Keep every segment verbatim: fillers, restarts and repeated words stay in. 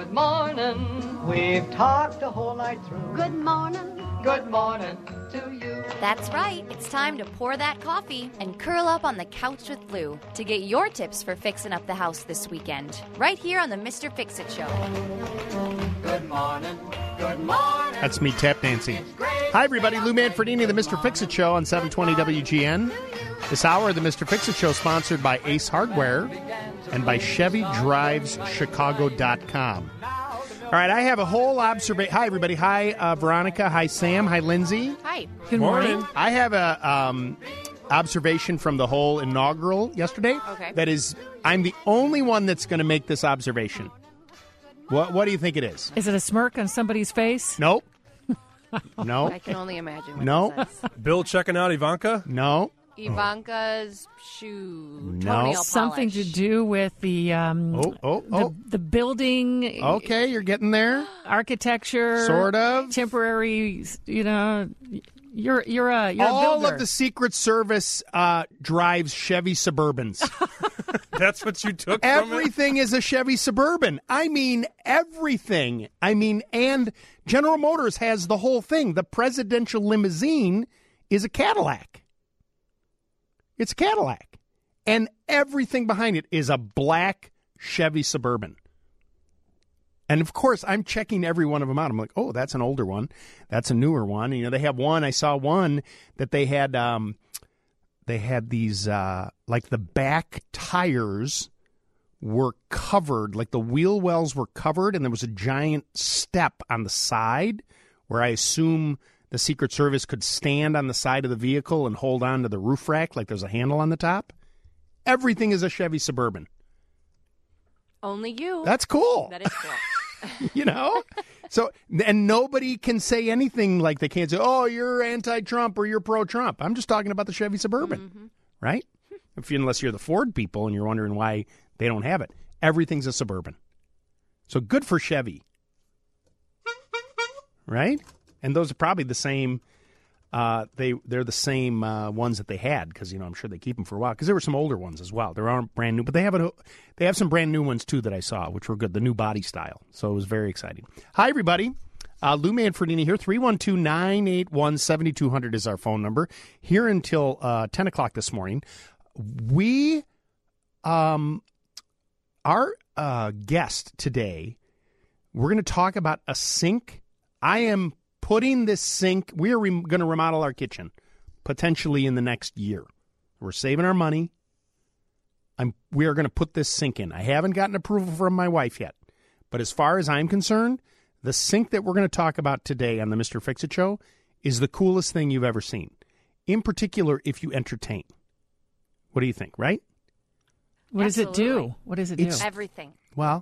Good morning. We've talked the whole night through. Good morning. Good morning to you. That's right. It's time to pour that coffee and curl up on the couch with Lou to get your tips for fixing up the house this weekend. Right here on the Mister Fix-It Show. Good morning. Good morning. That's me tap dancing. Hi, everybody. Lou Manfredini, the Mister Fix-It Show on seven twenty W G N. This hour of the Mister Fix-It Show sponsored by Ace Hardware and by Chevy Drives Chicago dot com. All right, I have a whole observation. Hi, everybody. Hi, uh, Veronica. Hi, Sam. Hi, Lindsay. Hi. Good morning. I have a um, observation from the whole inaugural yesterday. Okay. That is, I'm the only one that's going to make this observation. What What do you think it is? Is it a smirk on somebody's face? Nope. No. I can only imagine what No. that says. Bill checking out Ivanka? No. Ivanka's shoe. No. Toenail Something polish. to do with the um, Oh, oh, the, oh. the building, Okay, you're getting there. architecture, Sort of. temporary. You know, you're you're a you're All a builder. of the Secret Service uh, drives Chevy Suburbans. That's what you took from it? Everything is a Chevy Suburban. I mean, everything. I mean, and General Motors has the whole thing. The presidential limousine is a Cadillac. It's a Cadillac. And everything behind it is a black Chevy Suburban. And, of course, I'm checking every one of them out. I'm like, oh, that's an older one. That's a newer one. And, you know, they have one. I saw one that they had um, they had these, uh, like the back tires were covered, like the wheel wells were covered, and there was a giant step on the side where I assume the Secret Service could stand on the side of the vehicle and hold on to the roof rack like there's a handle on the top. Everything is a Chevy Suburban. Only you. That's cool. That is cool. You know? So, and nobody can say anything like they can't say, oh, you're anti-Trump or you're pro-Trump. I'm just talking about the Chevy Suburban, Mm-hmm. right? If you, unless you're the Ford people and you're wondering why they don't have it. Everything's a Suburban. So good for Chevy. Right? And those are probably the same, uh, they, they're the same uh, ones that they had because, you know, I'm sure they keep them for a while because there were some older ones as well. There aren't brand new, but they have a, they have some brand new ones, too, that I saw, which were good, the new body style. So it was very exciting. Hi, everybody. Uh, Lou Manfredini here. three one two, nine eight one, seven two zero zero is our phone number. Here until uh, ten o'clock this morning. We, um, our uh, guest today, we're going to talk about a sink. I am putting this sink, we are re- going to remodel our kitchen potentially in the next year. We're saving our money. I'm, we are going to put this sink in. I haven't gotten approval from my wife yet. But as far as I'm concerned, the sink that we're going to talk about today on the Mister Fix-It Show is the coolest thing you've ever seen. In particular, if you entertain. What do you think, right? What does it Absolutely. do? What does it It's- do? Everything. Well,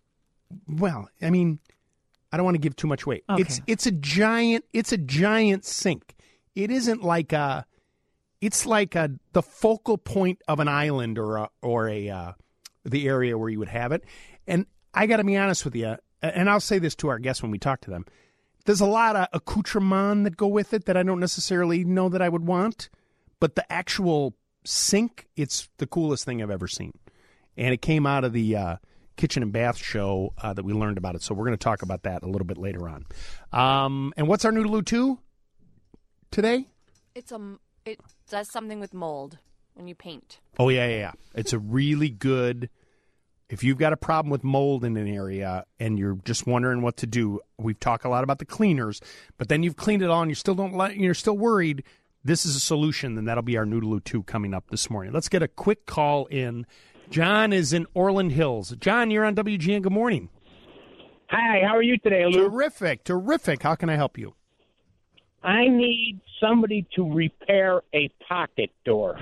well, I mean, I don't want to give too much weight. Okay. It's it's a giant it's a giant sink. It isn't like a it's like a the focal point of an island or a, or a uh, the area where you would have it. And I got to be honest with you, and I'll say this to our guests when we talk to them. There's a lot of accoutrement that go with it that I don't necessarily know that I would want, but the actual sink, it's the coolest thing I've ever seen. And it came out of the uh, kitchen and bath show uh, that we learned about it. So we're going to talk about that a little bit later on. Um, and what's our Noodaloo two today? It's a, it does something with mold when you paint. Oh, yeah, yeah, yeah. It's a really good, if you've got a problem with mold in an area and you're just wondering what to do, we've talked a lot about the cleaners, but then you've cleaned it all and you still don't let, you're still worried, this is a solution, then that'll be our Noodaloo two coming up this morning. Let's get a quick call in. John is in Orland Hills. John, you're on W G N. Good morning. Hi, how are you today, Lou? Terrific, terrific. How can I help you? I need somebody to repair a pocket door.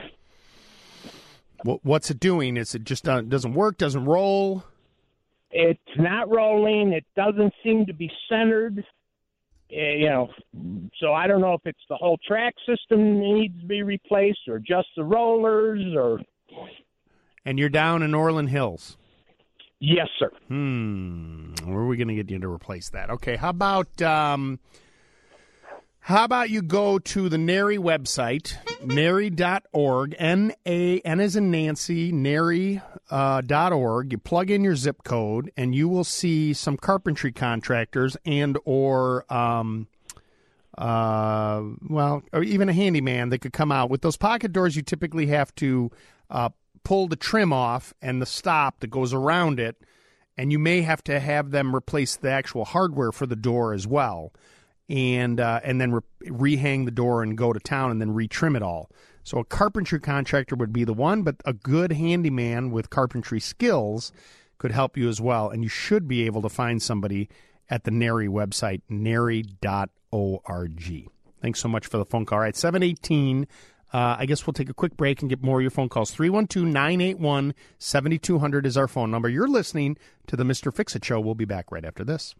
What, what's it doing? Is it just uh, doesn't work, doesn't roll? It's not rolling. It doesn't seem to be centered. Uh, you know, so I don't know if it's the whole track system needs to be replaced or just the rollers or... And you're down in Orland Hills. Yes, sir. Hmm. Where are we going to get you to replace that? Okay. How about um, How about you go to the NARI website, nary dot org, N A N as in Nancy, nary dot org. You plug in your zip code, and you will see some carpentry contractors and or, um, uh, well, or even a handyman that could come out. With those pocket doors, you typically have to uh, pull the trim off and the stop that goes around it, and you may have to have them replace the actual hardware for the door as well. And uh, and then re- rehang the door and go to town and then retrim it all. So a carpentry contractor would be the one, but a good handyman with carpentry skills could help you as well. And you should be able to find somebody at the NARI website, nary dot org. Thanks so much for the phone call. All right, seven eighteen. Uh, I guess we'll take a quick break and get more of your phone calls. three one two, nine eight one, seven two zero zero is our phone number. You're listening to the Mister Fix-It Show. We'll be back right after this.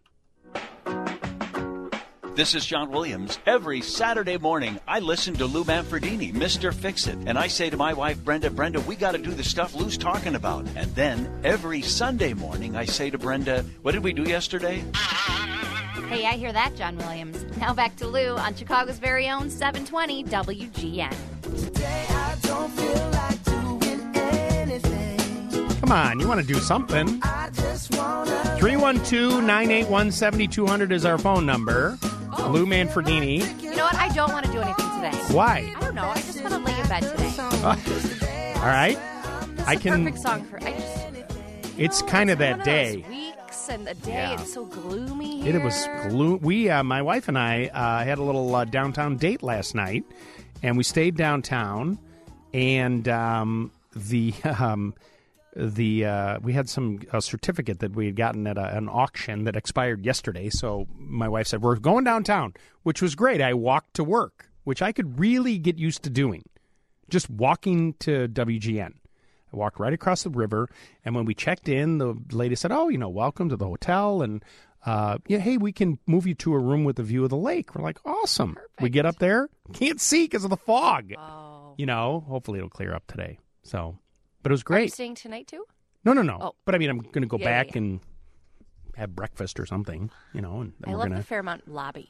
This is John Williams. Every Saturday morning, I listen to Lou Manfredini, Mister Fix-It, and I say to my wife, Brenda, Brenda, we got to do the stuff Lou's talking about. And then every Sunday morning, I say to Brenda, what did we do yesterday? Hey, I hear that, John Williams. Now back to Lou on Chicago's very own seven twenty W G N. Today I don't feel like doing anything. Come on, you want to do something. I just wanna three one two, nine eight one, seven two zero zero is our phone number. Oh. Lou Manfredini. You know what? I don't want to do anything today. Why? I don't know. I just want to lay in bed today. Uh, all right. This I is a can. perfect song for. I just. It's kind of One that of day. those weeks and the day. Yeah. It's so gloomy It here. was gloom. We, uh, my wife and I, uh, had a little uh, downtown date last night, and we stayed downtown, and um, the um, the uh, we had some a certificate that we had gotten at a, an auction that expired yesterday. So my wife said, "We're going downtown," which was great. I walked to work, which I could really get used to doing, just walking to W G N. I walked right across the river, and when we checked in, the lady said, "Oh, you know, welcome to the hotel, and uh, yeah, hey, we can move you to a room with a view of the lake." We're like, "Awesome!" Perfect. We get up there, can't see because of the fog. Oh. You know, hopefully it'll clear up today. So, but it was Are you great. staying tonight too? No, no, no. Oh. But I mean, I'm going to go Yeah, back yeah, yeah. and have breakfast or something. You know, and then I we're love gonna. the Fairmont lobby.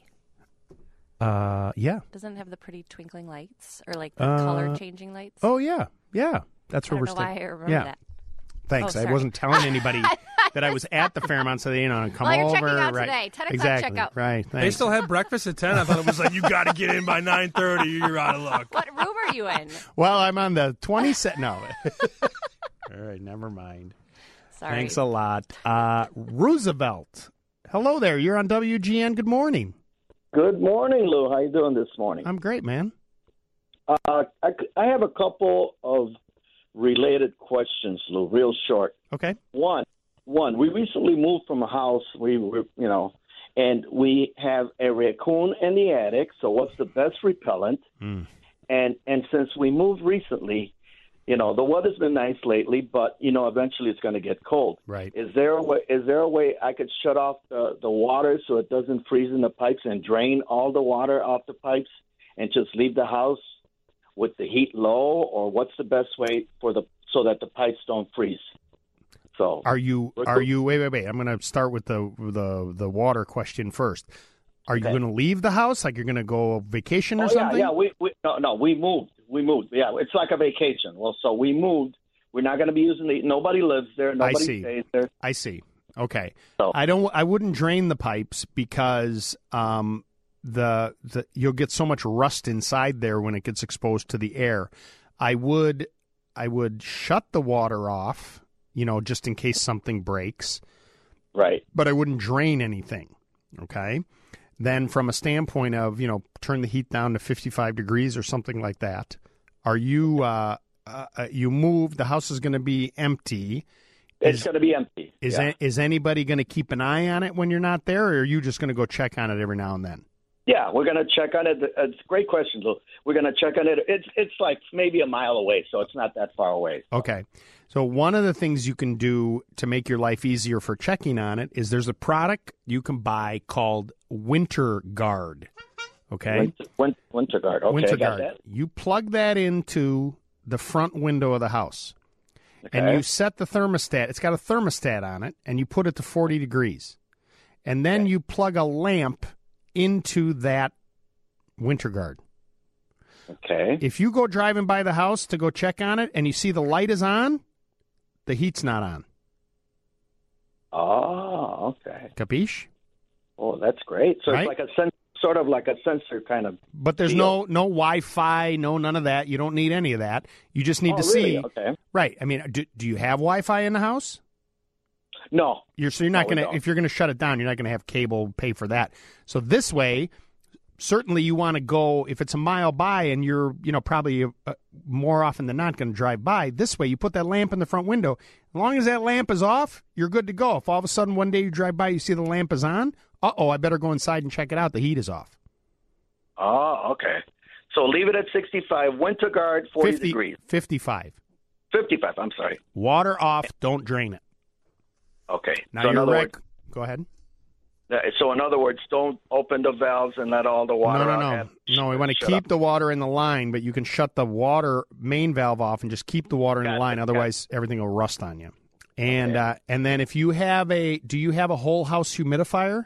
Uh, yeah. Doesn't it have the pretty twinkling lights or like the Uh, color changing lights? Oh, yeah, yeah. That's I where don't we're know why staying. I remember yeah. that. Thanks. Oh, I sorry. wasn't telling anybody that I was at the Fairmont, so they you know come Well, you're over. checking out right. today. ten o'clock exactly. checkout. Right. They Thanks. still had breakfast at ten. I thought it was like, you got to get in by nine thirty. You're out of luck. What room are you in? Well, I'm on the twenty-second. No. All right. Never mind. Sorry. Thanks a lot. Uh, Roosevelt. Hello there. You're on W G N. Good morning. Good morning, Lou. How you doing this morning? I'm great, man. Uh, I, I have a couple of related questions, Lou, real short. Okay. One, one. We recently moved from a house. We were, you know, and we have a raccoon in the attic. So, what's the best repellent? Mm. And and since we moved recently, you know, the weather's been nice lately, but you know, eventually it's going to get cold. Right. Is there a way? Is there a way I could shut off the the water so it doesn't freeze in the pipes and drain all the water off the pipes and just leave the house with the heat low, or what's the best way for the so that the pipes don't freeze? So Are you? Are you? Wait, wait, wait. I'm going to start with the the the water question first. Are you Okay. going to leave the house? Like you're going to go vacation or oh, something? yeah, yeah. We, we no no we moved. We moved. Yeah, it's like a vacation. Well, so we moved. We're not going to be using the. Nobody lives there. Nobody see. stays there. I see. Okay. So- I don't. I wouldn't drain the pipes because um, the the you'll get so much rust inside there when it gets exposed to the air. I would I would shut the water off, you know, just in case something breaks. Right. But I wouldn't drain anything. Okay. Then from a standpoint of, you know, turn the heat down to fifty-five degrees or something like that. Are you uh, uh you moved? The house is going to be empty. It's Is- going to be empty. Is yeah. a- is anybody going to keep an eye on it when you're not there, or are you just going to go check on it every now and then? Yeah, we're going to check on it. It's a great question, Lou. We're going to check on it. It's it's like maybe a mile away, so it's not that far away. Okay. So one of the things you can do to make your life easier for checking on it is there's a product you can buy called Winter Guard. Okay? Winter, win- winter guard. Okay, Winter I got Guard. that. You plug that into the front window of the house. Okay. And you set the thermostat. It's got a thermostat on it, and you put it to forty degrees. And then Okay. you plug a lamp into that Winter Guard. Okay. If you go driving by the house to go check on it and you see the light is on, the heat's not on. Oh, okay. Capiche? Oh, that's great. So Right? it's like a sen- sort of like a sensor kind of. But there's deal. no no Wi-Fi, no none of that. You don't need any of that. You just need Oh, to really? see. Okay. Right. I mean, do, do you have Wi-Fi in the house? No. You're so you're not No, we going to don't. if you're going to shut it down, you're not going to have cable pay for that. So this way, certainly you want to go if it's a mile by and you're you know probably uh, more often than not going to drive by. This way, you put that lamp in the front window. As long as that lamp is off, you're good to go. If all of a sudden one day you drive by, you see the lamp is on, uh oh, I better go inside and check it out. The heat is off. Oh, okay. So leave it at sixty-five. Winter Guard, forty fifty, degrees. fifty-five. fifty-five. I'm sorry. Water off. Don't drain it. Okay. Now so in you're other rec- words, Go ahead. uh, so in other words, don't open the valves and let all the water No, no, out. no. and No, we want to shut keep up. the water in the line, but you can shut the water main valve off and just keep the water in the Gotcha, line. Otherwise, everything will rust on you. And uh, and then if you have a, do you have a whole house humidifier?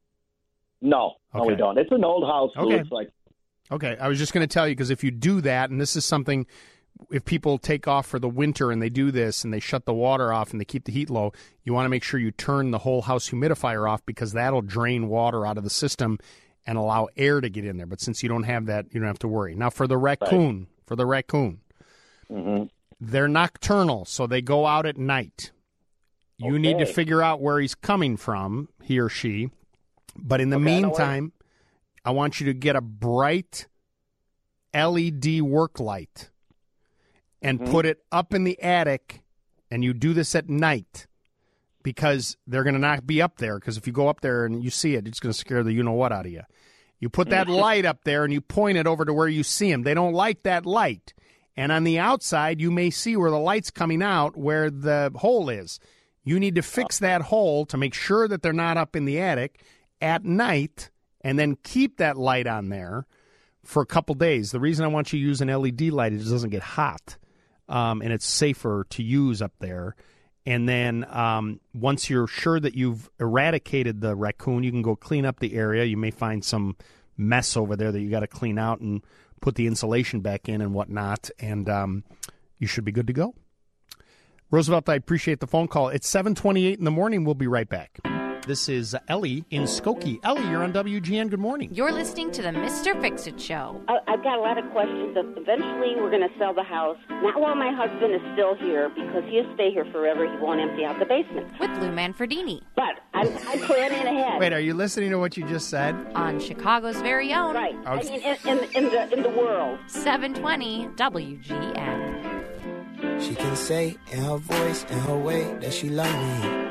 No, no, we Okay. don't. It's an old house. So Okay. it's like Okay, I was just going to tell you because if you do that, and this is something, if people take off for the winter and they do this and they shut the water off and they keep the heat low, you want to make sure you turn the whole house humidifier off because that'll drain water out of the system and allow air to get in there. But since you don't have that, you don't have to worry. Now for the raccoon, for the raccoon, mhm. they're nocturnal, so they go out at night. You need to Okay. figure out where he's coming from, he or she. But in the Okay, I know where- meantime, I want you to get a bright L E D work light and Mhm. put it up in the attic, and you do this at night because they're going to not be up there, because if you go up there and you see it, it's going to scare the you-know-what out of you. You put that light up there, and you point it over to where you see them. They don't like that light. And on the outside, you may see where the light's coming out, where the hole is. You need to fix that hole to make sure that they're not up in the attic at night, and then keep that light on there for a couple days. The reason I want you to use an L E D light is it doesn't get hot, um, and it's safer to use up there. And then um, once you're sure that you've eradicated the raccoon, you can go clean up the area. You may find some mess over there that you got to clean out and put the insulation back in and whatnot, and um, you should be good to go. Roosevelt, I appreciate the phone call. It's seven twenty-eight in the morning. We'll be right back. This is Ellie in Skokie. Ellie, you're on W G N. Good morning. You're listening to the Mister Fix-It Show. I- I've got a lot of questions. Eventually, we're going to sell the house. Not while my husband is still here, because he'll stay here forever. He won't empty out the basement. With Lou Manfredini. But I'm, I'm planning ahead. Wait, are you listening to what you just said? On Chicago's very own. Right. I Okay. mean, in, in, in the in the world. seven twenty W G N. She can say in her voice, in her way, that she love me.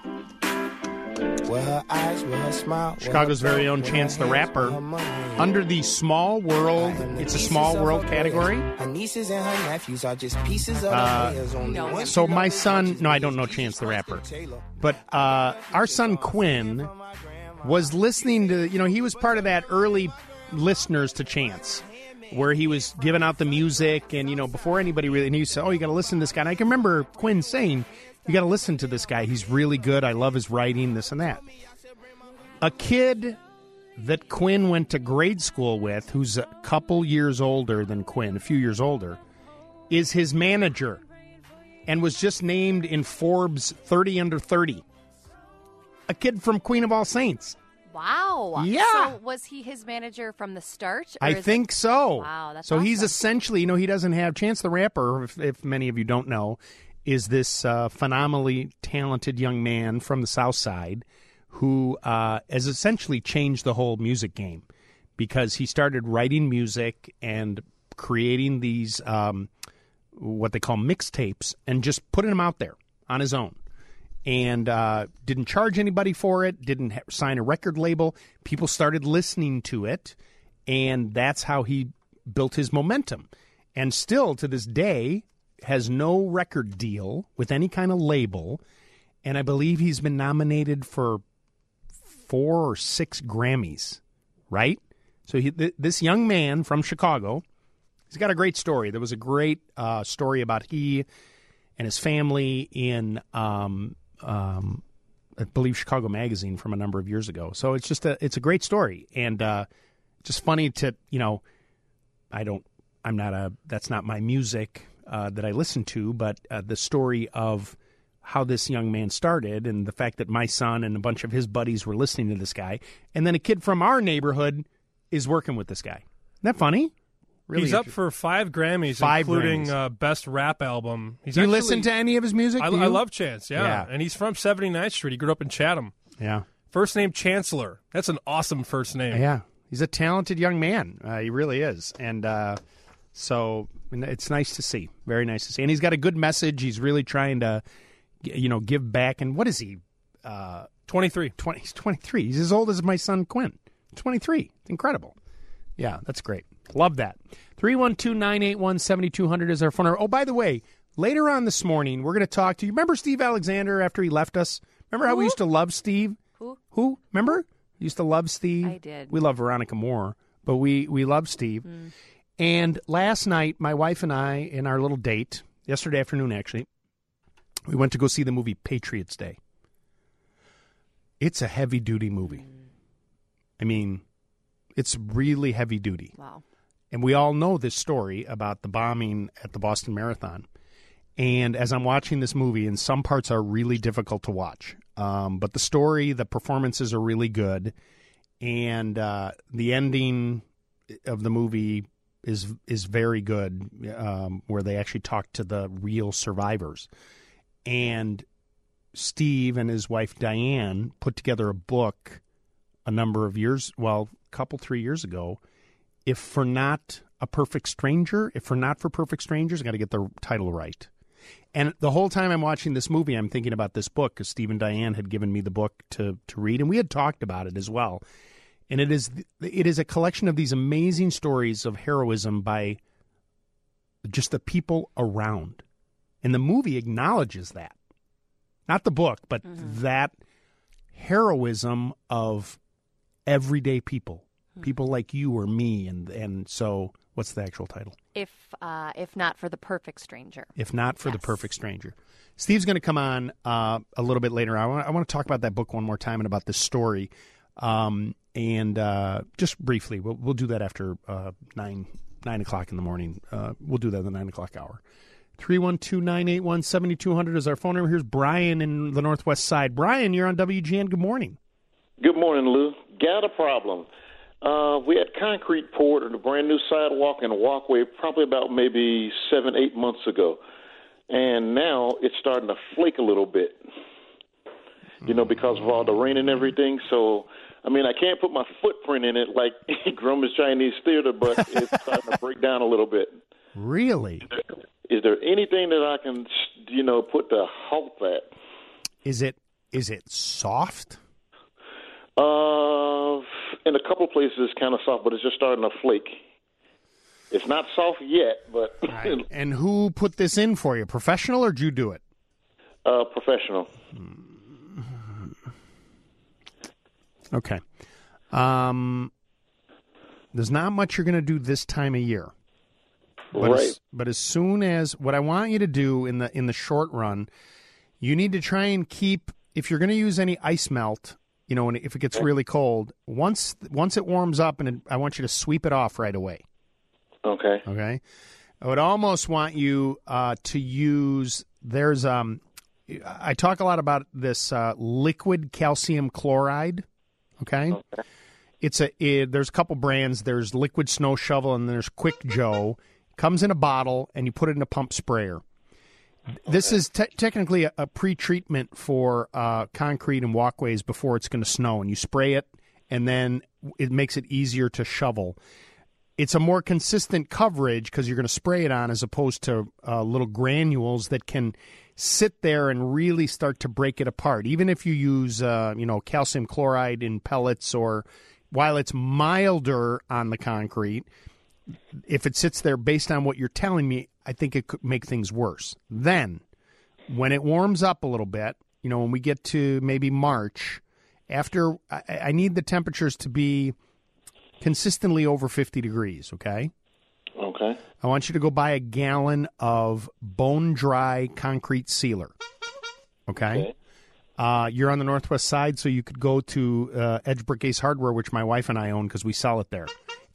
With her eyes, with her smile. with Chicago's her very breath, own with Chance her the hands, Rapper. with her money. Under the small world, it's a small world category. Her nieces and her nephews are just pieces of Uh, the layers. Only no. one So she my loves son, is no, I me. don't know Chance the Rapper, but uh, our son Quinn was listening to, you know, he was part of that early listeners to Chance, where he was giving out the music, and, you know, before anybody really, and he said, oh, you got to listen to this guy. And I can remember Quinn saying, you got to listen to this guy. He's really good. I love his writing, this and that. A kid that Quinn went to grade school with, who's a couple years older than Quinn, a few years older, is his manager and was just named in Forbes thirty under thirty. A kid from Queen of All Saints. Wow. Yeah. So was he his manager from the start? or I is think it- so. Wow, that's So he's awesome. essentially, you know, he doesn't have Chance the Rapper, if, if many of you don't know, is this uh, phenomenally talented young man from the South Side who uh, has essentially changed the whole music game because he started writing music and creating these, um, what they call mixtapes, and just putting them out there on his own. And uh, didn't charge anybody for it, didn't ha- sign a record label. People started listening to it, and that's how he built his momentum. And still, to this day, has no record deal with any kind of label. And I believe he's been nominated for four or six Grammys, right? So he, th- this young man from Chicago, he's got a great story. There was a great uh, story about he and his family in, um, um, I believe, Chicago Magazine from a number of years ago. So it's just a it's a great story, and uh, just funny to, you know, I don't, I'm not a, that's not my music uh, that I listen to, but uh, the story of how this young man started and the fact that my son and a bunch of his buddies were listening to this guy. And then a kid from our neighborhood is working with this guy. Isn't that funny? Really He's up for five Grammys, Five including Grammys. Uh, Best Rap Album. He's Do you actually, listen to any of his music? I, Do you? I love Chance, yeah. Yeah. And he's from seventy-ninth Street. He grew up in Chatham. Yeah. First name Chancellor. That's an awesome first name. Yeah. He's a talented young man. Uh, he really is. And uh, so it's nice to see. Very nice to see. And he's got a good message. He's really trying to, you know, give back. And what is he? Uh, twenty-three. twenty, he's twenty-three. He's as old as my son Quinn. twenty-three. It's incredible. Yeah, that's great. Love that. three one two, nine eight one, seven two zero zero is our phone number. Oh, by the way, later on this morning, we're going to talk to you. Remember Steve Alexander after he left us? Remember how Who? we used to love Steve? Who? Who? Remember? We used to love Steve. I did. We love Veronica more, but we, we love Steve. Mm. And last night, my wife and I, in our little date, yesterday afternoon actually, we went to go see the movie Patriots Day. It's a heavy-duty movie. Mm. I mean, it's really heavy-duty. Wow. And we all know this story about the bombing at the Boston Marathon. And as I'm watching this movie, and some parts are really difficult to watch, um, but the story, the performances are really good, and uh, the ending of the movie is is very good, um, where they actually talk to the real survivors. And Steve and his wife Diane put together a book a number of years, well, a couple, three years ago. If for not a perfect stranger, if for not for perfect strangers, I got to get the title right. And the whole time I'm watching this movie, I'm thinking about this book because Steve and Diane had given me the book to, to read, and we had talked about it as well. And it is it is a collection of these amazing stories of heroism by just the people around. And the movie acknowledges that. Not the book, but mm-hmm. that heroism of everyday people. People like you or me, and and so what's the actual title? If uh, if not for the perfect stranger. If not for yes. the perfect stranger. Steve's going to come on uh, a little bit later. I want I want to talk about that book one more time and about this story, um, and uh, just briefly, we'll we'll do that after uh, nine nine o'clock in the morning. Uh, we'll do that in the nine o'clock hour. Three one two nine eight one seventy two hundred is our phone number. Here's Brian in the Northwest Side. Brian, you're on W G N. Good morning. Good morning, Lou. Got a problem. Uh, we had concrete poured on a brand new sidewalk and walkway probably about maybe seven, eight months ago. And now it's starting to flake a little bit, you know, because of all the rain and everything. So, I mean, I can't put my footprint in it like Grumman's Chinese Theater, but it's starting to break down a little bit. Really? Is there, is there anything that I can, you know, put to halt that? Is it is it soft? Uh, in a couple places it's kind of soft, but it's just starting to flake. It's not soft yet, but... Right. And who put this in for you, professional, or did you do it? Uh, professional. Okay. Um, there's not much you're going to do this time of year. But right. As, but as soon as... What I want you to do in the in the short run, you need to try and keep... If you're going to use any ice melt... You know, and if it gets really cold, once once it warms up, and it, I want you to sweep it off right away. Okay. Okay. I would almost want you uh, to use. There's um, I talk a lot about this uh, liquid calcium chloride. Okay. Okay. It's a it, there's a couple brands. There's Liquid Snow Shovel and there's Quick Joe. Comes in a bottle, and you put it in a pump sprayer. This is te- technically a, a pre-treatment for uh, concrete and walkways before it's going to snow, and you spray it, and then it makes it easier to shovel. It's a more consistent coverage because you're going to spray it on as opposed to uh, little granules that can sit there and really start to break it apart. Even if you use, uh, you know, calcium chloride in pellets, or while it's milder on the concrete, if it sits there based on what you're telling me, I think it could make things worse. Then, when it warms up a little bit, you know, when we get to maybe March, after I, I need the temperatures to be consistently over fifty degrees, okay? Okay. I want you to go buy a gallon of bone-dry concrete sealer, okay? Okay. Uh, you're on the Northwest Side, so you could go to uh, Edge Brick Ace Hardware, which my wife and I own because we sell it there.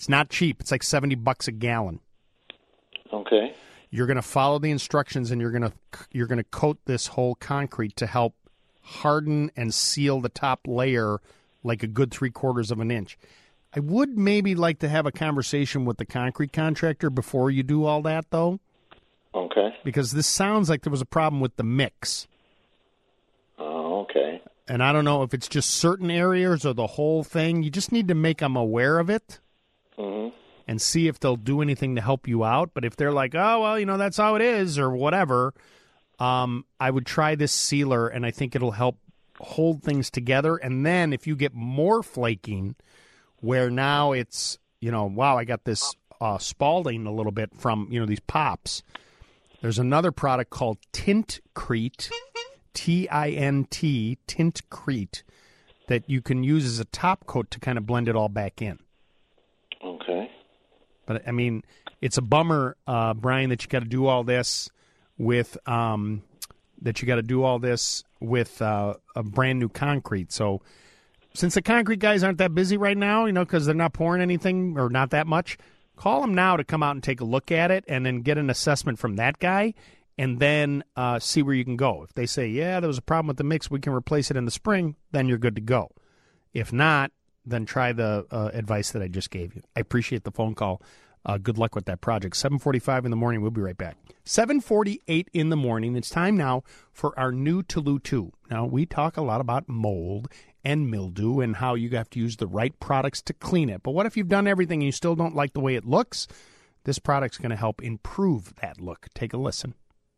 It's not cheap. It's like seventy bucks a gallon. Okay. You're going to follow the instructions, and you're going to you're going to coat this whole concrete to help harden and seal the top layer like a good three quarters of an inch. I would maybe like to have a conversation with the concrete contractor before you do all that, though. Okay. Because this sounds like there was a problem with the mix. Oh, okay. And I don't know if it's just certain areas or the whole thing. You just need to make them aware of it. Mm-hmm. And see if they'll do anything to help you out. But if they're like, oh, well, you know, that's how it is or whatever, um, I would try this sealer, and I think it'll help hold things together. And then if you get more flaking, where now it's, you know, wow, I got this uh, spalding a little bit from, you know, these pops. There's another product called Tintcrete, T I N T, Tintcrete, that you can use as a top coat to kind of blend it all back in. Okay. But, I mean, it's a bummer, uh, Brian, that you got to do all this with um, that you got to do all this with uh, a brand new concrete. So since the concrete guys aren't that busy right now, you know, because they're not pouring anything or not that much, call them now to come out and take a look at it and then get an assessment from that guy and then uh, see where you can go. If they say, yeah, there was a problem with the mix, we can replace it in the spring, then you're good to go. If not, then try the uh, advice that I just gave you. I appreciate the phone call. Uh, good luck with that project. seven forty-five in the morning. We'll be right back. seven forty-eight in the morning. It's time now for our new Toulouse two. Now, we talk a lot about mold and mildew and how you have to use the right products to clean it. But what if you've done everything and you still don't like the way it looks? This product's going to help improve that look. Take a listen.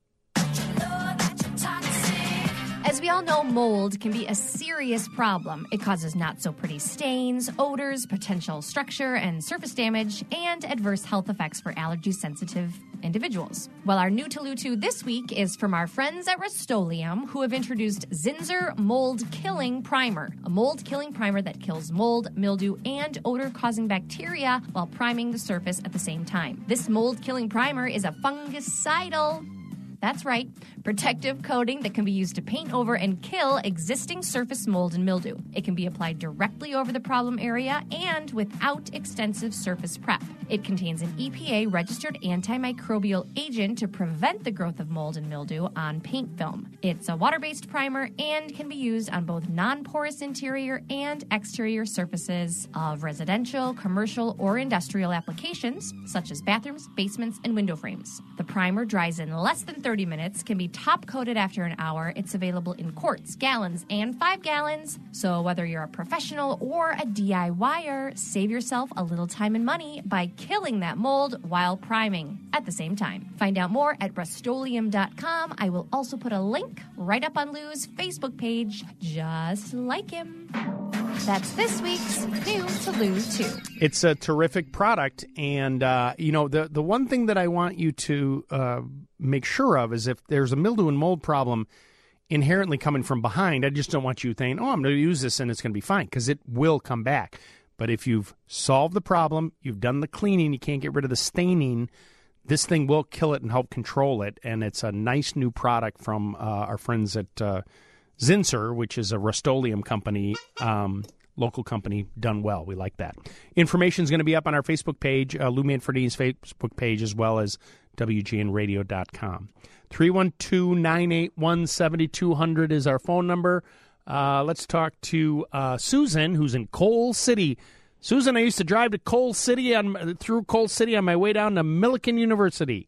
As we all know, mold can be a serious problem. It causes not-so-pretty stains, odors, potential structure and surface damage, and adverse health effects for allergy-sensitive individuals. Well, our new Toulouse two this week is from our friends at Rust-Oleum, who have introduced Zinsser Mold Killing Primer, a mold-killing primer that kills mold, mildew, and odor-causing bacteria while priming the surface at the same time. This mold-killing primer is a fungicidal... That's right, protective coating that can be used to paint over and kill existing surface mold and mildew. It can be applied directly over the problem area and without extensive surface prep. It contains an E P A-registered antimicrobial agent to prevent the growth of mold and mildew on paint film. It's a water-based primer and can be used on both non-porous interior and exterior surfaces of residential, commercial, or industrial applications, such as bathrooms, basements, and window frames. The primer dries in less than thirty minutes, can be top-coated after an hour. It's available in quarts, gallons, and five gallons. So whether you're a professional or a D I Y er, save yourself a little time and money by killing that mold while priming at the same time. Find out more at Rust-Oleum dot com. I will also put a link right up on Lou's Facebook page, just like him. That's this week's new Toulouse two. It's a terrific product, and uh, you know the the one thing that I want you to uh, make sure of is if there's a mildew and mold problem inherently coming from behind, I just don't want you thinking, oh, I'm going to use this and it's going to be fine, because it will come back. But if you've solved the problem, you've done the cleaning, you can't get rid of the staining, this thing will kill it and help control it, and it's a nice new product from uh, our friends at uh, Zinsser, which is a Rust-Oleum company, um, local company, done well. We like that. Information is going to be up on our Facebook page, uh, Lou Manfredini's Facebook page, as well as W G N radio dot com. three one two, nine eight one, seven two zero zero is our phone number. Uh, let's talk to uh, Susan, who's in Coal City. Susan, I used to drive to Coal City on through Coal City on my way down to Millikan University.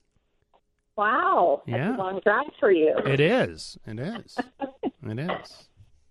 Wow, that's yeah. a long drive for you. It is. It is. It is.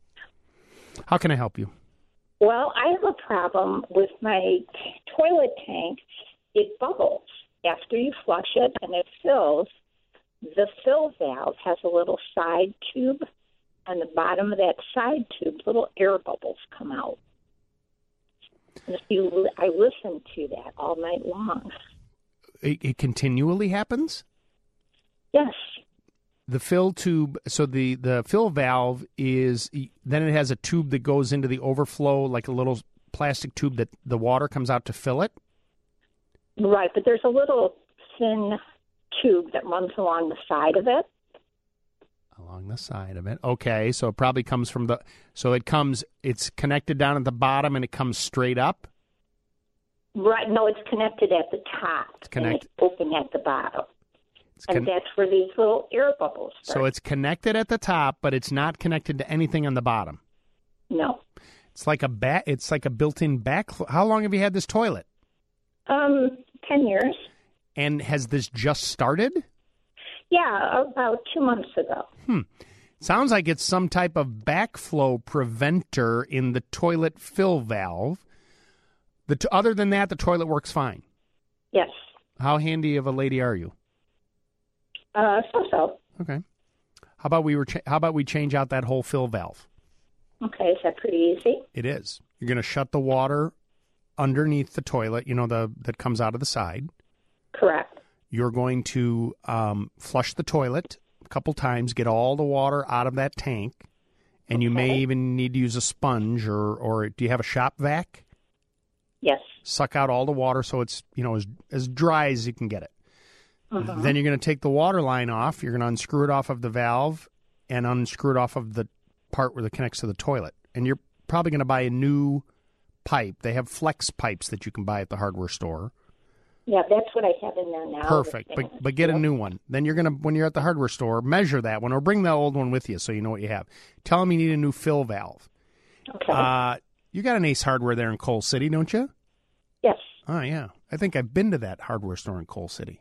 How can I help you? Well, I have a problem with my t- toilet tank. It bubbles after you flush it, and it fills. The fill valve has a little side tube. On the bottom of that side tube, little air bubbles come out. And if you, I listen to that all night long. It, it continually happens? Yes. The fill tube, so the, the fill valve is, then it has a tube that goes into the overflow, like a little plastic tube that the water comes out to fill it? Right, but there's a little thin tube that runs along the side of it. Along the side of it. Okay, so it probably comes from the, so it comes, it's connected down at the bottom and it comes straight up? Right. No, it's connected at the top. It's connect- and it's open at the bottom. con- and that's where these little air bubbles start. So it's connected at the top, but it's not connected to anything on the bottom. No. It's like a ba- It's like a built-in back. How long have you had this toilet? Um, ten years. And has this just started? Yeah, about two months ago. Hmm. Sounds like it's some type of backflow preventer in the toilet fill valve. The t- other than that, the toilet works fine. Yes. How handy of a lady are you? Uh, so-so. Okay. How about we were? Cha- how about we change out that whole fill valve? Okay, is that pretty easy? It is. You're going to shut the water underneath the toilet. You know the that comes out of the side. Correct. You're going to um, flush the toilet a couple times, get all the water out of that tank, and you may even need to use a sponge or or do you have a shop vac? Yes. Suck out all the water so it's, you know, as as dry as you can get it. Uh-huh. Then you're going to take the water line off. You're going to unscrew it off of the valve and unscrew it off of the part where it connects to the toilet. And you're probably going to buy a new pipe. They have flex pipes that you can buy at the hardware store. Yeah, that's what I have in there now. Perfect. But but get a new one. Then you're going to, when you're at the hardware store, measure that one or bring the old one with you so you know what you have. Tell them you need a new fill valve. Okay. Uh, you got an Ace Hardware there in Coal City, don't you? Yes. Oh, yeah. I think I've been to that hardware store in Coal City.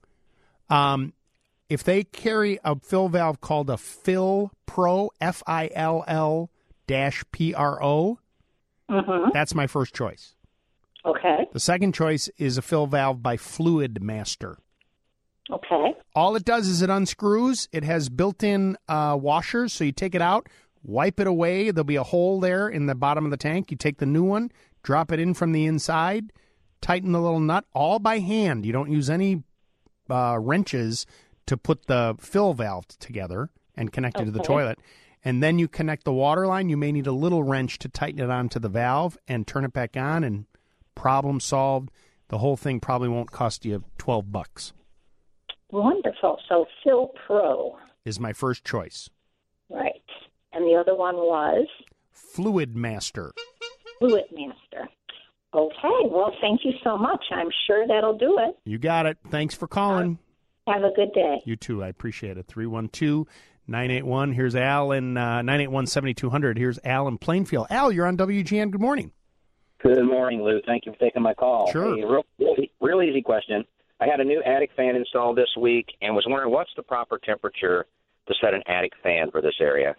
Um, if they carry a fill valve called a Fill Pro, F I L L dash P R O, uh-huh. That's my first choice. Okay. The second choice is a fill valve by Fluid Master. Okay. All it does is it unscrews. It has built-in uh, washers, so you take it out, wipe it away. There'll be a hole there in the bottom of the tank. You take the new one, drop it in from the inside, tighten the little nut, all by hand. You don't use any uh, wrenches to put the fill valve together and connect it Okay. to the toilet. And then you connect the water line. You may need a little wrench to tighten it onto the valve and turn it back on, and problem solved. The whole thing probably won't cost you twelve bucks. Wonderful. So Fill Pro. Is my first choice. Right. And the other one was? Fluid Master. Fluid Master. Okay. Well, thank you so much. I'm sure that'll do it. You got it. Thanks for calling. Have a good day. You too. I appreciate it. three one two, nine eight one. Here's Al in uh, nine eight one, seven two zero zero. Here's Al in Plainfield. Al, you're on W G N. Good morning. Good morning, Lou. Thank you for taking my call. Sure. Hey, real, real, real easy question. I had a new attic fan installed this week and was wondering what's the proper temperature to set an attic fan for this area?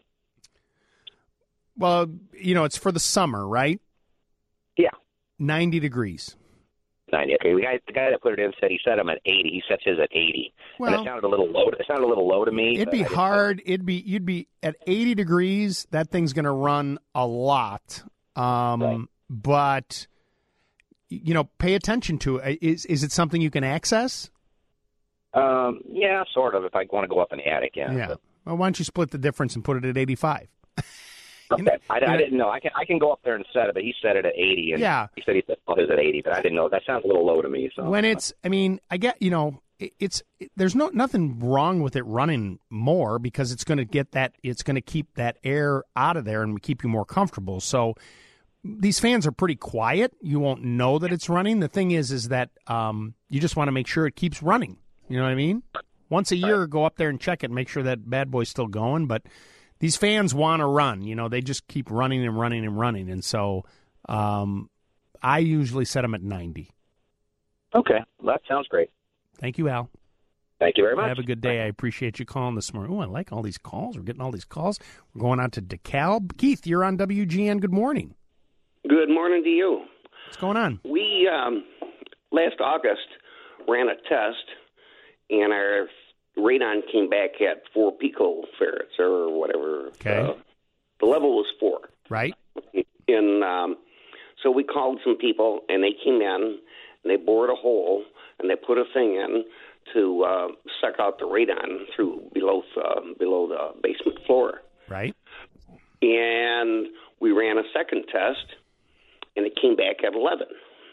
Well, you know, it's for the summer, right? Yeah. ninety degrees. ninety. Okay. The guy, the guy that put it in said he set them at eighty. He sets his at eighty. Well, and it sounded a little low. It sounded a little low to me. It'd but be I didn't- hard. It'd be you'd be at eighty degrees. That thing's going to run a lot. Um, Right. But you know, pay attention to it. Is is it something you can access? Um, yeah, sort of. If I want to go up in the attic, yeah. Yeah. But- Well, why don't you split the difference and put it at eighty-five? Okay. I, you know- I didn't know. I can I can go up there and set it, but he set it at eighty. And Yeah. He said he set his at eighty, but I didn't know. That sounds a little low to me. So When it's, I mean, I get, you know, it, it's it, there's no nothing wrong with it running more because it's going to get that, it's going to keep that air out of there and keep you more comfortable. So these fans are pretty quiet. You won't know that it's running. The thing is, is that um, you just want to make sure it keeps running. You know what I mean? Once a year, go up there and check it, make sure that bad boy's still going. But these fans want to run. You know, they just keep running and running and running. And so um, I usually set them at ninety. Okay. Well, that sounds great. Thank you, Al. Thank you very much. Have a good day. I appreciate you calling this morning. Oh, I like all these calls. We're getting all these calls. We're going out to DeKalb. Keith, you're on W G N. Good morning. Good morning to you. What's going on? We, um, last August, ran a test, and our radon came back at four picofarads or whatever. Okay. Uh, the level was four. Right. And um, so we called some people, and they came in, and they bored a hole, and they put a thing in to uh, suck out the radon through below uh, below the basement floor. Right. And we ran a second test, and it came back at eleven.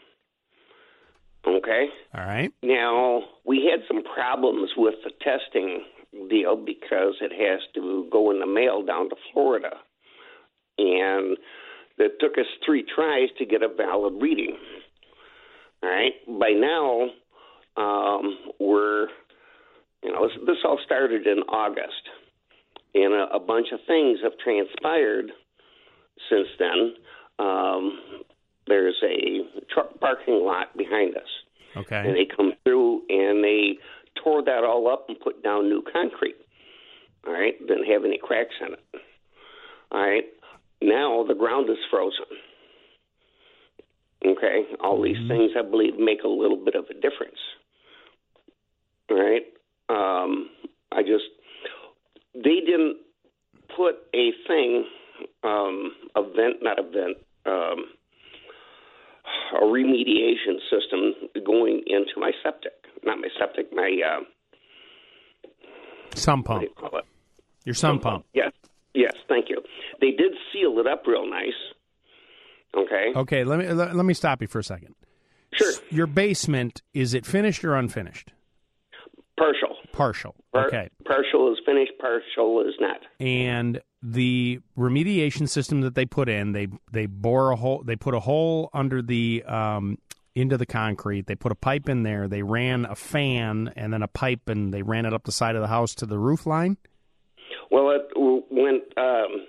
Okay? All right. Now, we had some problems with the testing deal because it has to go in the mail down to Florida. And it took us three tries to get a valid reading. right. By now, um, we're, you know, this, this all started in August, and a, a bunch of things have transpired since then. Um, there's a truck parking lot behind us. Okay. And they come through and they tore that all up and put down new concrete. All right. Didn't have any cracks in it. All right. Now the ground is frozen. Okay. All these things, I believe, make a little bit of a difference. All right. Um, I just, they didn't put a thing, um, a vent, not a vent, um, a remediation system going into my septic. Not my septic, my uh, sump pump. What do you call it? Your sump pump. Yes, yes, thank you. They did seal it up real nice. Okay. Okay, let me let, let me stop you for a second. Sure. Your basement, is it finished or unfinished? Partial. Partial. Par- Okay. Partial is finished, partial is not. And the remediation system that they put in, they they bore a hole, they put a hole under the um, into the concrete. They put a pipe in there. They ran a fan and then a pipe, and they ran it up the side of the house to the roof line. Well, it w- went um,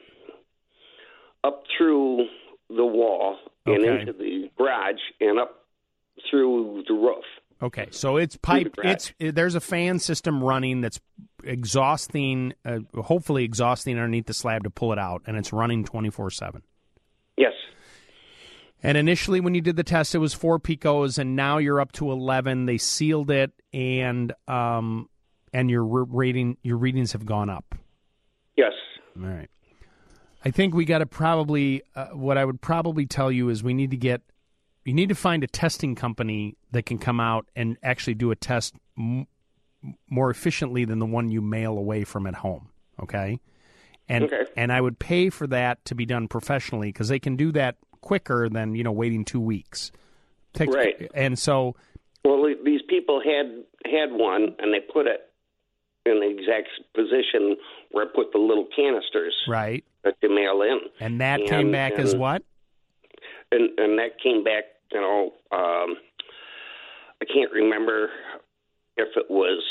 up through the wall and Okay. into the garage and up through the roof. Okay, so it's pipe. garage. It's it, there's a fan system running that's exhausting, uh, hopefully exhausting underneath the slab to pull it out, and it's running twenty-four seven. Yes. And initially, when you did the test, it was four picos, and now you're up to eleven. They sealed it, and um, and your re- rating, your readings have gone up. Yes. All right. I think we got to probably. Uh, what I would probably tell you is we need to get. You need to find a testing company that can come out and actually do a test m- more efficiently than the one you mail away from at home. Okay. And Okay. and I would pay for that to be done professionally because they can do that quicker than, you know, waiting two weeks. Takes- Right. And so, Well, these people had had one, and they put it in the exact position where I put the little canisters right. that you mail in. And that came back as and- what? And, and that came back, you know, um, I can't remember if it was,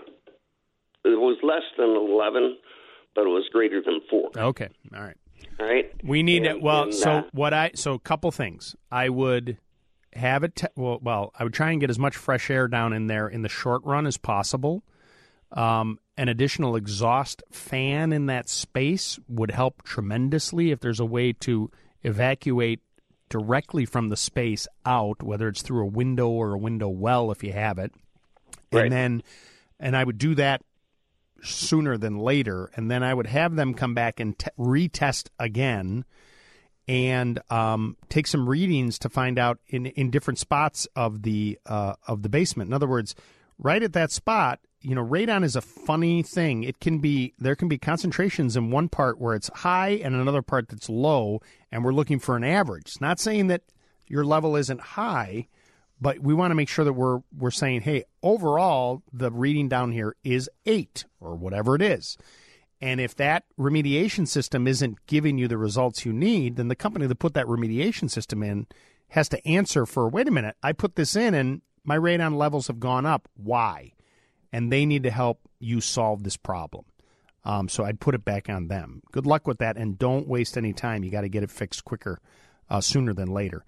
it was less than eleven, but it was greater than four. Okay. All right. All right. We need And- it. Well, and, so uh, what I so a couple things. I would have it. Te- well, well, I would try and get as much fresh air down in there in the short run as possible. Um, an additional exhaust fan in that space would help tremendously if there's a way to evacuate directly from the space out, whether it's through a window or a window well if you have it. Right. And then, and I would do that sooner than later, and then I would have them come back and te- retest again and um, take some readings to find out in, in different spots of the uh, of the basement. In other words, right at that spot, you know, radon is a funny thing. It can be, there can be concentrations in one part where it's high and another part that's low, and we're looking for an average. It's not saying that your level isn't high, but we want to make sure that we're we're saying, hey, overall, the reading down here is eight or whatever it is. And if that remediation system isn't giving you the results you need, then the company that put that remediation system in has to answer for, wait a minute, I put this in and my radon levels have gone up. Why? And they need to help you solve this problem. Um, so I'd put it back on them. Good luck with that, and don't waste any time. You got to get it fixed quicker, uh, sooner than later.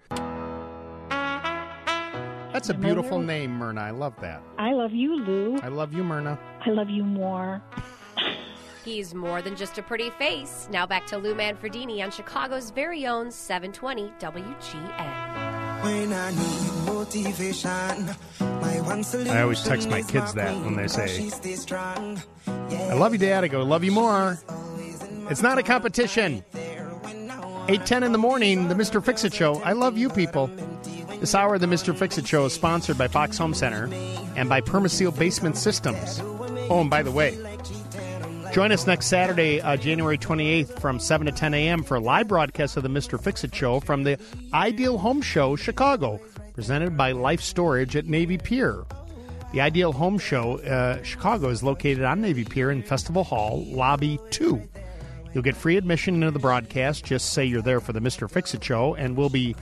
That's a beautiful name, Myrna. I love that. I love you, Lou. I love you, Myrna. I love you more. He's more than just a pretty face. Now back to Lou Manfredini on Chicago's very own seven twenty W G N. When I need motivation, my one solution I always text my is kids my that queen, when they because say, she stays strong. I love you, Dad. I go, love you more. It's not a competition. eight ten in the morning, the Mister Fix-It Show. I love you people. This hour of the Mister Fix-It Show is sponsored by Fox Home Center and by Permaseal Basement Systems. Oh, and by the way, join us next Saturday, uh, January twenty-eighth from seven to ten a.m. for a live broadcast of the Mister Fix-It Show from the Ideal Home Show, Chicago, presented by Life Storage at Navy Pier. The Ideal Home Show, uh, Chicago, is located on Navy Pier in Festival Hall, Lobby two. You'll get free admission into the broadcast. Just say you're there for the Mister Fix-It Show, and we'll be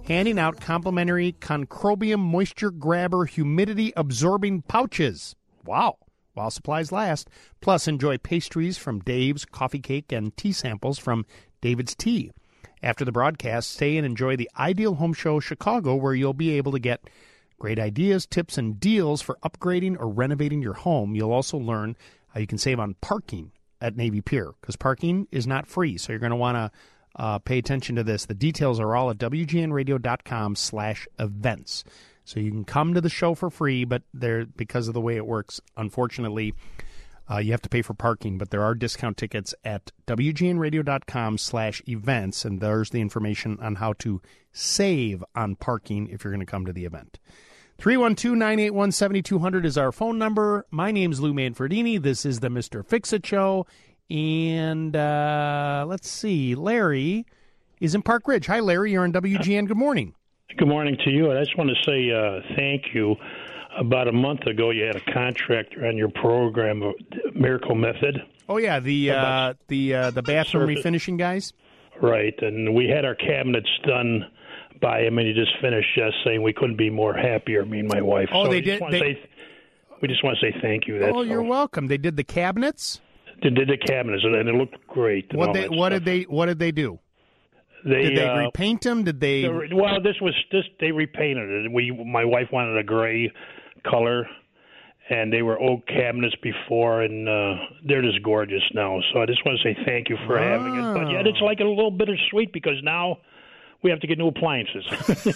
handing out complimentary Concrobium Moisture Grabber humidity absorbing pouches. Wow. While supplies last. Plus, enjoy pastries from Dave's, coffee cake, and tea samples from David's Tea. After the broadcast, stay and enjoy the Ideal Home Show Chicago, where you'll be able to get great ideas, tips, and deals for upgrading or renovating your home. You'll also learn how you can save on parking at Navy Pier, because parking is not free, so you're going to want to uh, pay attention to this. The details are all at W G N radio dot com slash events. So you can come to the show for free, but there, because of the way it works, unfortunately, uh, you have to pay for parking. But there are discount tickets at W G N radio dot com slash events, and there's the information on how to save on parking if you're going to come to the event. three one two, nine eight one, seven two zero zero is our phone number. My name's Lou Manfredini. This is the Mister Fix-It Show. And uh, let's see, Larry is in Park Ridge. Hi, Larry. You're on W G N. Good morning. Good morning to you. I just want to say uh, thank you. About a month ago, you had a contractor on your program, Miracle Method. Oh, yeah, the uh, the uh, the bathroom Surface. refinishing guys? Right, and we had our cabinets done by him, and he just finished just saying we couldn't be more happier, me and my wife. Oh, so they we just did- want to they- say, we just want to say thank you. That's Oh, you're all. welcome. They did the cabinets? They did the cabinets, and it looked great. and What all they that what stuff. did they what did they do? They, did they uh, repaint them? Did they? they were- well, this was this. They repainted it. We, my wife wanted a gray color, and they were oak cabinets before, and uh, they're just gorgeous now. So I just want to say thank you for having it. But yet it's like a little bittersweet because now we have to get new appliances.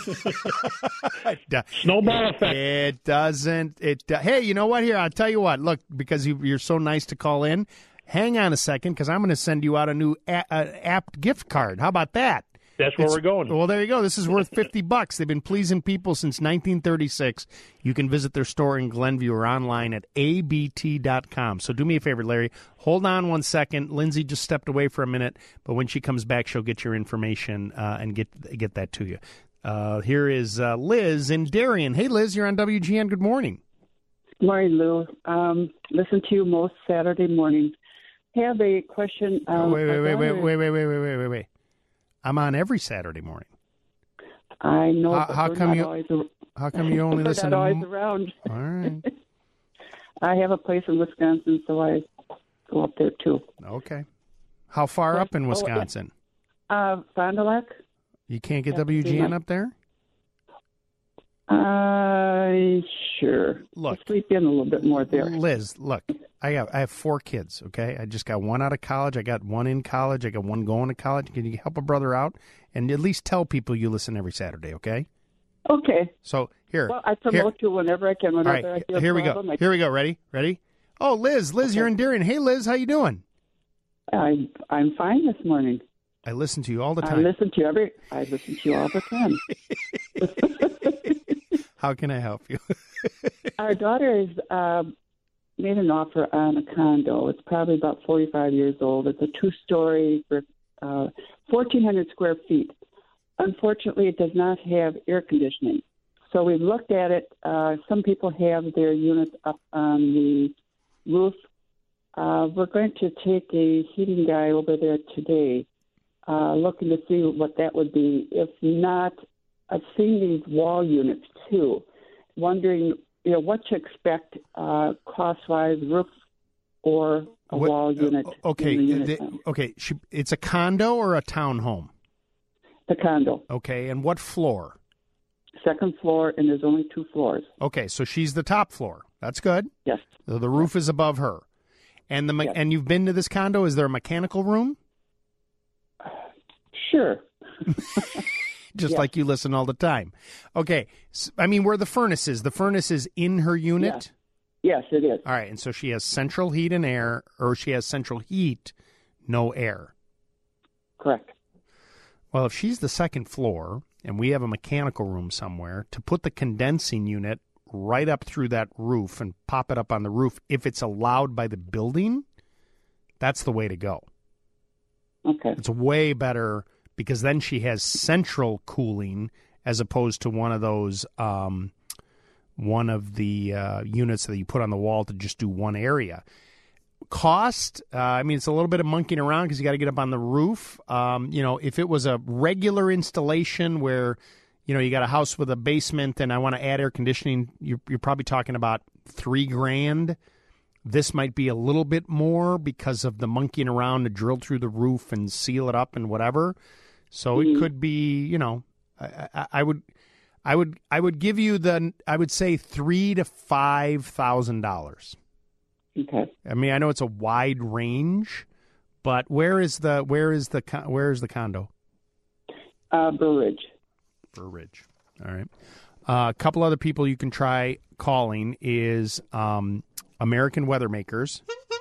Snowball effect. It doesn't. It. do- Hey, you know what? Here, I'll tell you what. Look, because you, you're so nice to call in. Hang on a second, because I'm going to send you out a new a, a, apt gift card. How about that? That's where It's- we're going. Well, there you go. This is worth fifty bucks. They've been pleasing people since nineteen thirty-six. You can visit their store in Glenview or online at A B T dot com. So do me a favor, Larry. Hold on one second. Lindsay just stepped away for a minute, but when she comes back, she'll get your information uh, and get get that to you. Uh, here is uh, Liz in Darien. Hey, Liz, you're on W G N. Good morning. Morning, Lou. Um, listen to you most Saturday mornings. Have a question. Um, wait, wait, my wait, wait, daughter- wait, wait, wait, wait, wait, wait, wait. I'm on every Saturday morning. I know. How, but how we're come not you? always ar- How come you only we're listen not to? always around. All right. I have a place in Wisconsin, so I go up there too. Okay. How far up in Oh, yeah. Wisconsin? Uh, Fond du Lac. You can't get Yeah, W G N yeah. up there? Uh, sure. Look. I'll sleep in a little bit more there. Liz, look, I got I have four kids, okay? I just got one out of college. I got one in college. I got one going to college. Can you help a brother out? And at least tell people you listen every Saturday, okay? Okay. So, here. Well, I here. promote you whenever I can. All Whenever right, I feel here we go. problem, I- Here we go. Ready? Ready? Oh, Liz, Liz, you're in Darien. Hey, Liz, how you doing? I'm I'm fine this morning. I listen to you all the I time. listen to you every. I listen to you all the time. How can I help you? Our daughter has uh, made an offer on a condo. It's probably about forty-five years old. It's a two-story, uh, fourteen hundred square feet. Unfortunately, it does not have air conditioning. So we've looked at it. Uh, some people have their units up on the roof. Uh, we're going to take a heating guy over there today, uh, looking to see what that would be. If not, I've seen these wall units too. Wondering, you know, what to expect uh, cost-wise, roof or a What- wall unit. Okay, in the unit. the- okay. She, it's a condo or a townhome? The condo. Okay, and what floor? Second floor, and there's only two floors. Okay, so she's the top floor. That's good. Yes. So the roof is above her. And the me- and you've been to this condo. Is there a mechanical room? Sure. Just Yes. like you listen all the time. Okay. S I mean, where the furnace is. The furnace is in her unit? Yes, it is. All right. And so she has central heat and air, or she has central heat, no air. Correct. Well, if she's the second floor and we have a mechanical room somewhere, to put the condensing unit right up through that roof and pop it up on the roof, if it's allowed by the building, that's the way to go. Okay. It's way better because then she has central cooling as opposed to one of those, um, one of the uh, units that you put on the wall to just do one area. Cost, uh, I mean, it's a little bit of monkeying around because you got to get up on the roof. Um, you know, if it was a regular installation where, you know, you got a house with a basement and I want to add air conditioning, you're, you're probably talking about three grand. This might be a little bit more because of the monkeying around to drill through the roof and seal it up and whatever. So Mm-hmm. it could be, you know, I, I, I would, I would, I would give you the, I would say three to five thousand dollars. Okay. I mean, I know it's a wide range, but where is the, where is the, con- where is the condo? Uh, Burr Ridge. Burr Ridge. All right. Uh, a couple other people you can try calling is um, American Weather Makers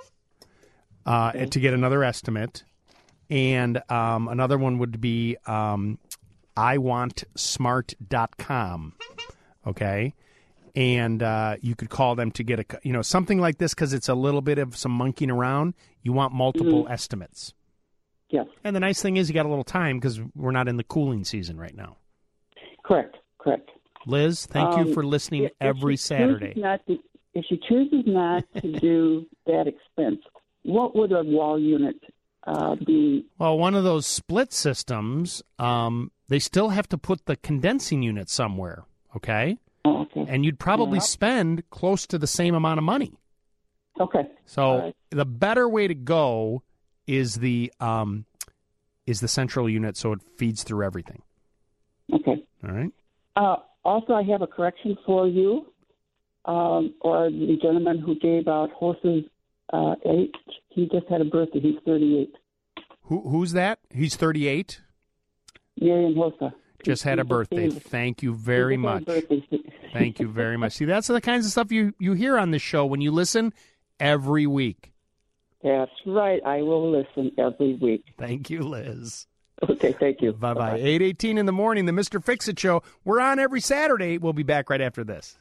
uh, Okay. to get another estimate. And um, another one would be um, I want smart dot com. Okay. And uh, you could call them to get a, you know, something like this because it's a little bit of some monkeying around. You want multiple Mhm. estimates. Yes. And the nice thing is you got a little time because we're not in the cooling season right now. Correct. Correct. Liz, thank Um, you for listening if- if every she Saturday. chooses Not to, if she chooses not to do that expense, what would a wall unit uh, be? Well, one of those split systems, um, they still have to put the condensing unit somewhere, okay? Oh, okay. And you'd probably Yeah. spend close to the same amount of money. Okay. So All right. the better way to go is the um, is the central unit, so it feeds through everything. Okay. All right. Uh, also, I have a correction for you, um, or the gentleman who gave out horses uh, eight. He just had a birthday. He's thirty-eight. Who who's that? He's thirty-eight. Marion Hosa. Just had a birthday. Thank you very much. Thank you very much. See, that's the kinds of stuff you, you hear on this show when you listen every week. That's right. I will listen every week. Thank you, Liz. Okay, thank you. Bye-bye. eight eighteen in the morning, the Mister Fix-It Show. We're on every Saturday. We'll be back right after this.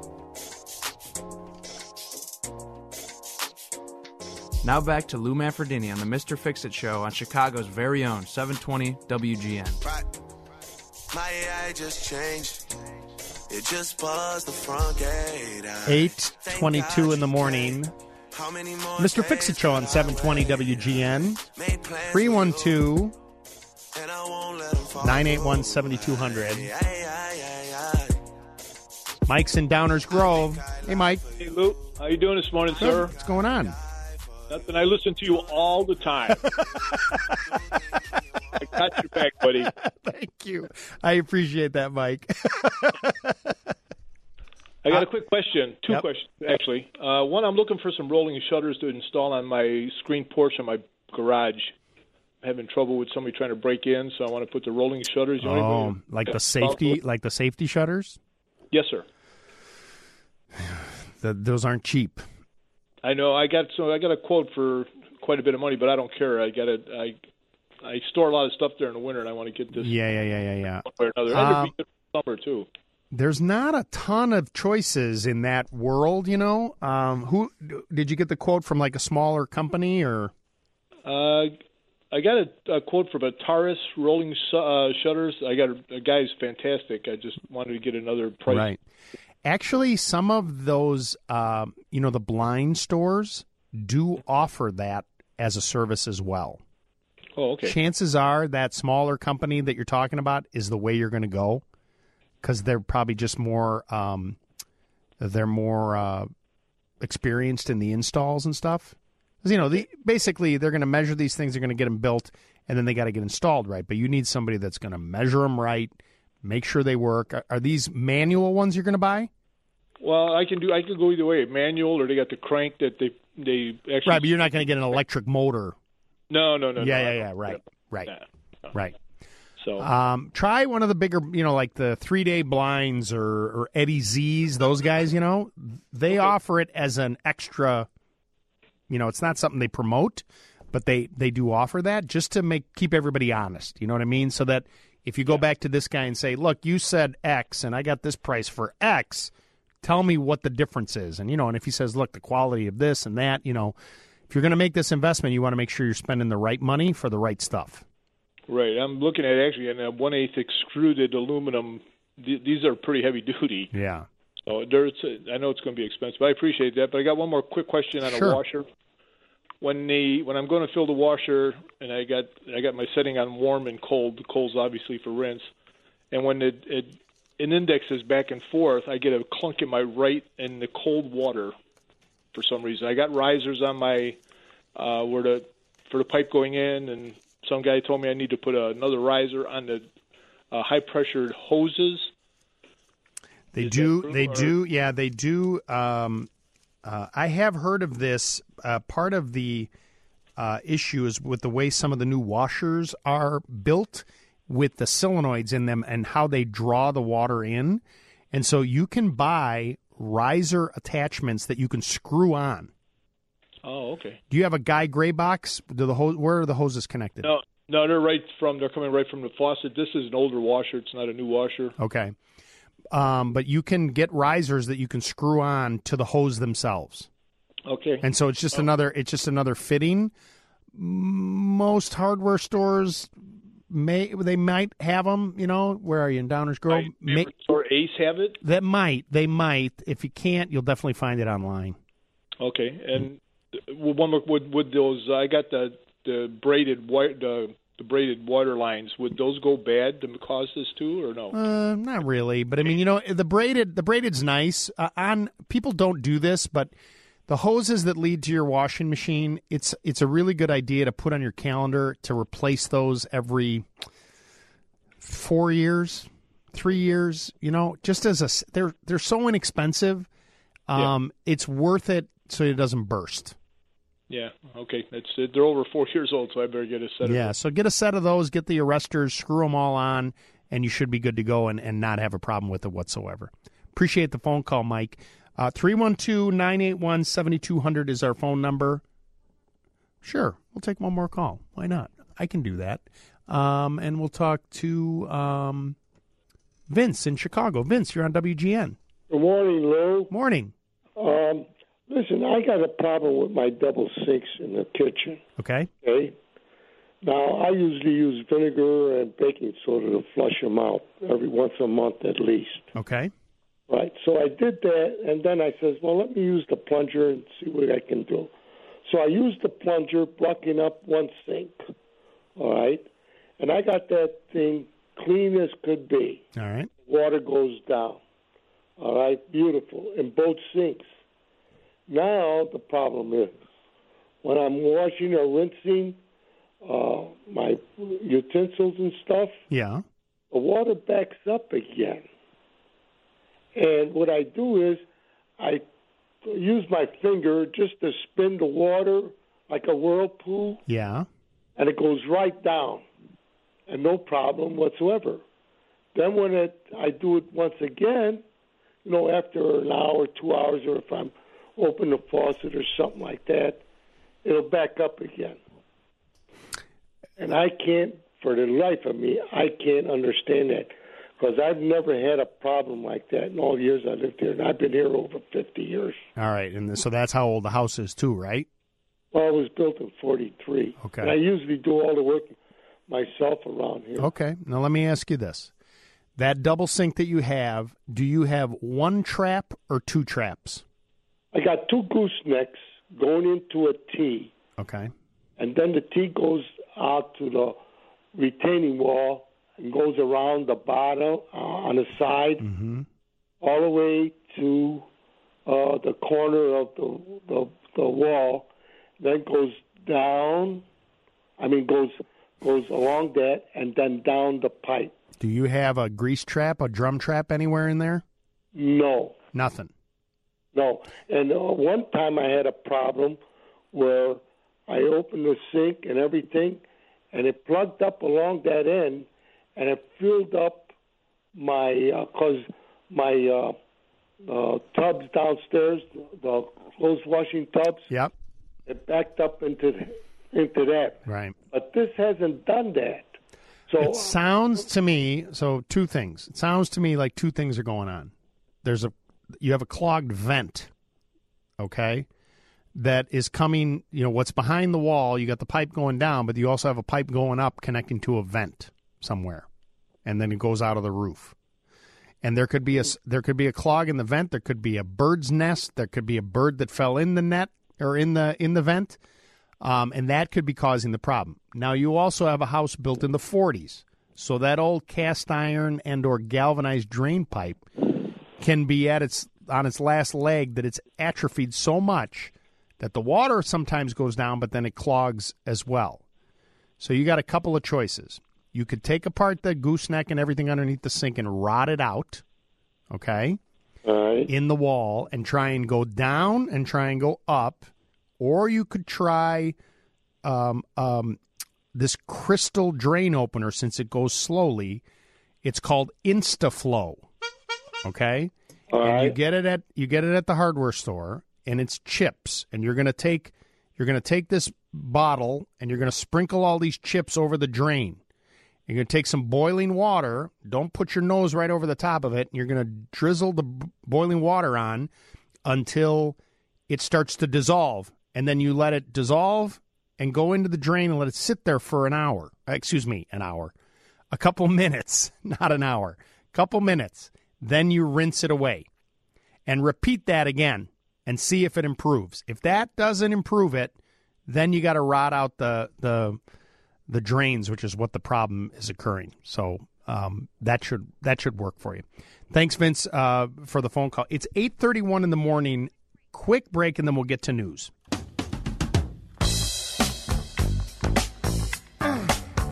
Now back to Lou Manfredini on the Mister Fix-It Show on Chicago's very own seven twenty W G N. My A I just changed. It just buzzed the front gate. eight twenty-two in the morning. Mister Fix-It Show on seven twenty W G N. three one two, nine eight one, seven two zero zero. Mike's in Downers Grove. Hey, Mike. Hey, Lou. How you doing this morning, sir? What's going on? Nothing. I listen to you all the time. I got your back, buddy. Thank you. I appreciate that, Mike. I got a quick question. Two Yep. questions, actually. Uh, one, I'm looking for some rolling shutters to install on my screen porch in my garage. I'm having trouble with somebody trying to break in, so I want to put the rolling shutters. You know Oh, anybody- like the safety, like the safety shutters? Yes, sir. The, those aren't cheap. I know. I got so I got a quote for quite a bit of money, but I don't care. I got it. I I store a lot of stuff there in the winter, and I want to get this Yeah, yeah, yeah, yeah, yeah. one way or another. And Um, it'd be good for summer too. There's not a ton of choices in that world, you know. Um, who did you get the quote from? Like a smaller company, or Uh, I got a, a quote from a Taurus rolling su- uh, shutters. I got a, a guy who's fantastic. I just wanted to get another price. right? Actually, some of those, um, you know, the blind stores do offer that as a service as well. Oh, okay. Chances are that smaller company that you're talking about is the way you're going to go, because they're probably just more, um, they're more uh, experienced in the installs and stuff. 'Cause, you know, the, basically they're going to measure these things, they're going to get them built, and then they got to get installed right. But you need somebody that's going to measure them right, make sure they work. Are, are these manual ones you're going to buy? Well, I can do. I could go either way, manual or they got the crank that they they actually. Right, but you're not going to get an electric motor. No, no, no. yeah, no, yeah, yeah. Right, right, no. right. So Um, try one of the bigger, you know, like the three day blinds or, or Eddie Z's. Those guys, you know, they offer it as an extra. You know, it's not something they promote, but they they do offer that just to make keep everybody honest. You know what I mean? So that if you go back to this guy and say, "Look, you said X, and I got this price for X. Tell me what the difference is." And you know, and if he says, "Look, the quality of this and that," you know, if you're going to make this investment, you want to make sure you're spending the right money for the right stuff. Right. I'm looking at actually a one eighth extruded aluminum. Th- these are pretty heavy duty. Yeah. So there's. I know it's going to be expensive, but I appreciate that. But I got one more quick question on Sure. a washer. When the when I'm going to fill the washer, and I got I got my setting on warm and cold. The cold's obviously for rinse. and when it, it it indexes back and forth, I get a clunk in my right in the cold water for some reason. I got risers on my uh, where the for the pipe going in, and some guy told me I need to put another riser on the uh, high pressured hoses. They Is do. that true, They or- do. Yeah, they do. Um, uh, I have heard of this. Uh, part of the uh, issue is with the way some of the new washers are built, with the solenoids in them and how they draw the water in, and so you can buy riser attachments that you can screw on. Oh, okay. Do you have a Guy Gray box? Do the hose? Where are the hoses connected? No, no, they're right from. They're coming right from the faucet. This is an older washer. It's not a new washer. Okay. Um, but you can get risers that you can screw on to the hose themselves. Okay. And so it's just another it's just another fitting. Most hardware stores may they might have them, you know, where are you in Downers Grove? May, Or Ace have it. that might. They might. If you can't, you'll definitely find it online. Okay, and w- one more would would those? I got the the braided white the the braided water lines. Would those go bad to cause this too, or no? Uh, not really, but I mean, you know, the braided the braided's nice. Uh, on people don't do this, but the hoses that lead to your washing machine, it's it's a really good idea to put on your calendar to replace those every four years, three years. You know, just as a s- they're they're so inexpensive, um, it's worth it so it doesn't burst. Yeah. Okay, that's it. They're over four years old, so I better get a set. Yeah, of so get a set of those, get the arresters, screw them all on, and you should be good to go and, and not have a problem with it whatsoever. Appreciate the phone call, Mike. Uh, three one two, nine eight one, seven two zero zero is our phone number. Sure, we'll take one more call. Why not? I can do that. Um, and we'll talk to um, Vince in Chicago. Vince, you're on W G N. Good morning, Lou. Morning. Um, listen, I got a problem with my double sinks in the kitchen. Okay. Okay. Now, I usually use vinegar and baking soda to flush them out every once a month at least. Okay. Right. So I did that, and then I says, well, let me use the plunger and see what I can do. So I used the plunger, blocking up one sink. All right. And I got that thing clean as could be. All right. Water goes down. All right. Beautiful. In both sinks. Now the problem is when I'm washing or rinsing uh, my utensils and stuff, Yeah. the water backs up again. And what I do is I use my finger just to spin the water like a whirlpool, Yeah. and it goes right down, and no problem whatsoever. Then when it, I do it once again, you know, after an hour, two hours, or if I'm open the faucet or something like that, it'll back up again. And I can't, for the life of me, I can't understand that because I've never had a problem like that in all the years I lived here, and I've been here over fifty years. All right. And so that's how old the house is, too, right? Well, it was built in forty-three. Okay. And I usually do all the work myself around here. Okay. Now let me ask you this. That double sink that you have, do you have one trap or two traps? I got two goosenecks going into a T, Okay. and then the T goes out to the retaining wall and goes around the bottom uh, on the side, Mm-hmm. all the way to uh, the corner of the, the the wall, then goes down. I mean, goes goes along that and then down the pipe. Do you have a grease trap, a drum trap anywhere in there? No, Nothing. no. And uh, one time I had a problem where I opened the sink and everything, and it plugged up along that end, and it filled up my because uh, my uh, uh, tubs downstairs, the clothes washing tubs. Yep. It backed up into the, into that. Right. But this hasn't done that. So It sounds to me, so two things. It sounds to me like two things are going on. There's a, you have a clogged vent, okay, that is coming, you know, what's behind the wall, you got the pipe going down, but you also have a pipe going up connecting to a vent somewhere, and then it goes out of the roof. And there could be a, there could be a clog in the vent, there could be a bird's nest, there could be a bird that fell in the net or in the in the vent. Um, and that could be causing the problem. Now, you also have a house built in the forties. So that old cast iron and or galvanized drain pipe can be at its on its last leg that it's atrophied so much that the water sometimes goes down, but then it clogs as well. So you got a couple of choices. You could take apart the gooseneck and everything underneath the sink and rot it out, okay, in the wall, and try and go down and try and go up. Or you could try um, um, this crystal drain opener, since it goes slowly. It's called InstaFlow, okay? All and you right. get it at you get it at the hardware store, and it's chips. And you're gonna take you're gonna take this bottle and you're gonna sprinkle all these chips over the drain. You're going to take some boiling water. Don't put your nose right over the top of it. And you're going to drizzle the b- boiling water on until it starts to dissolve. And then you let it dissolve and go into the drain and let it sit there for an hour. Excuse me, an hour. A couple minutes, not an hour. A couple minutes. Then you rinse it away. And repeat that again and see if it improves. If that doesn't improve it, then you got to rot out the the... the drains, which is what the problem is occurring. So um, that should that should work for you. Thanks, Vince, uh, for the phone call. It's eight thirty-one in the morning. Quick break, and then we'll get to news. I'm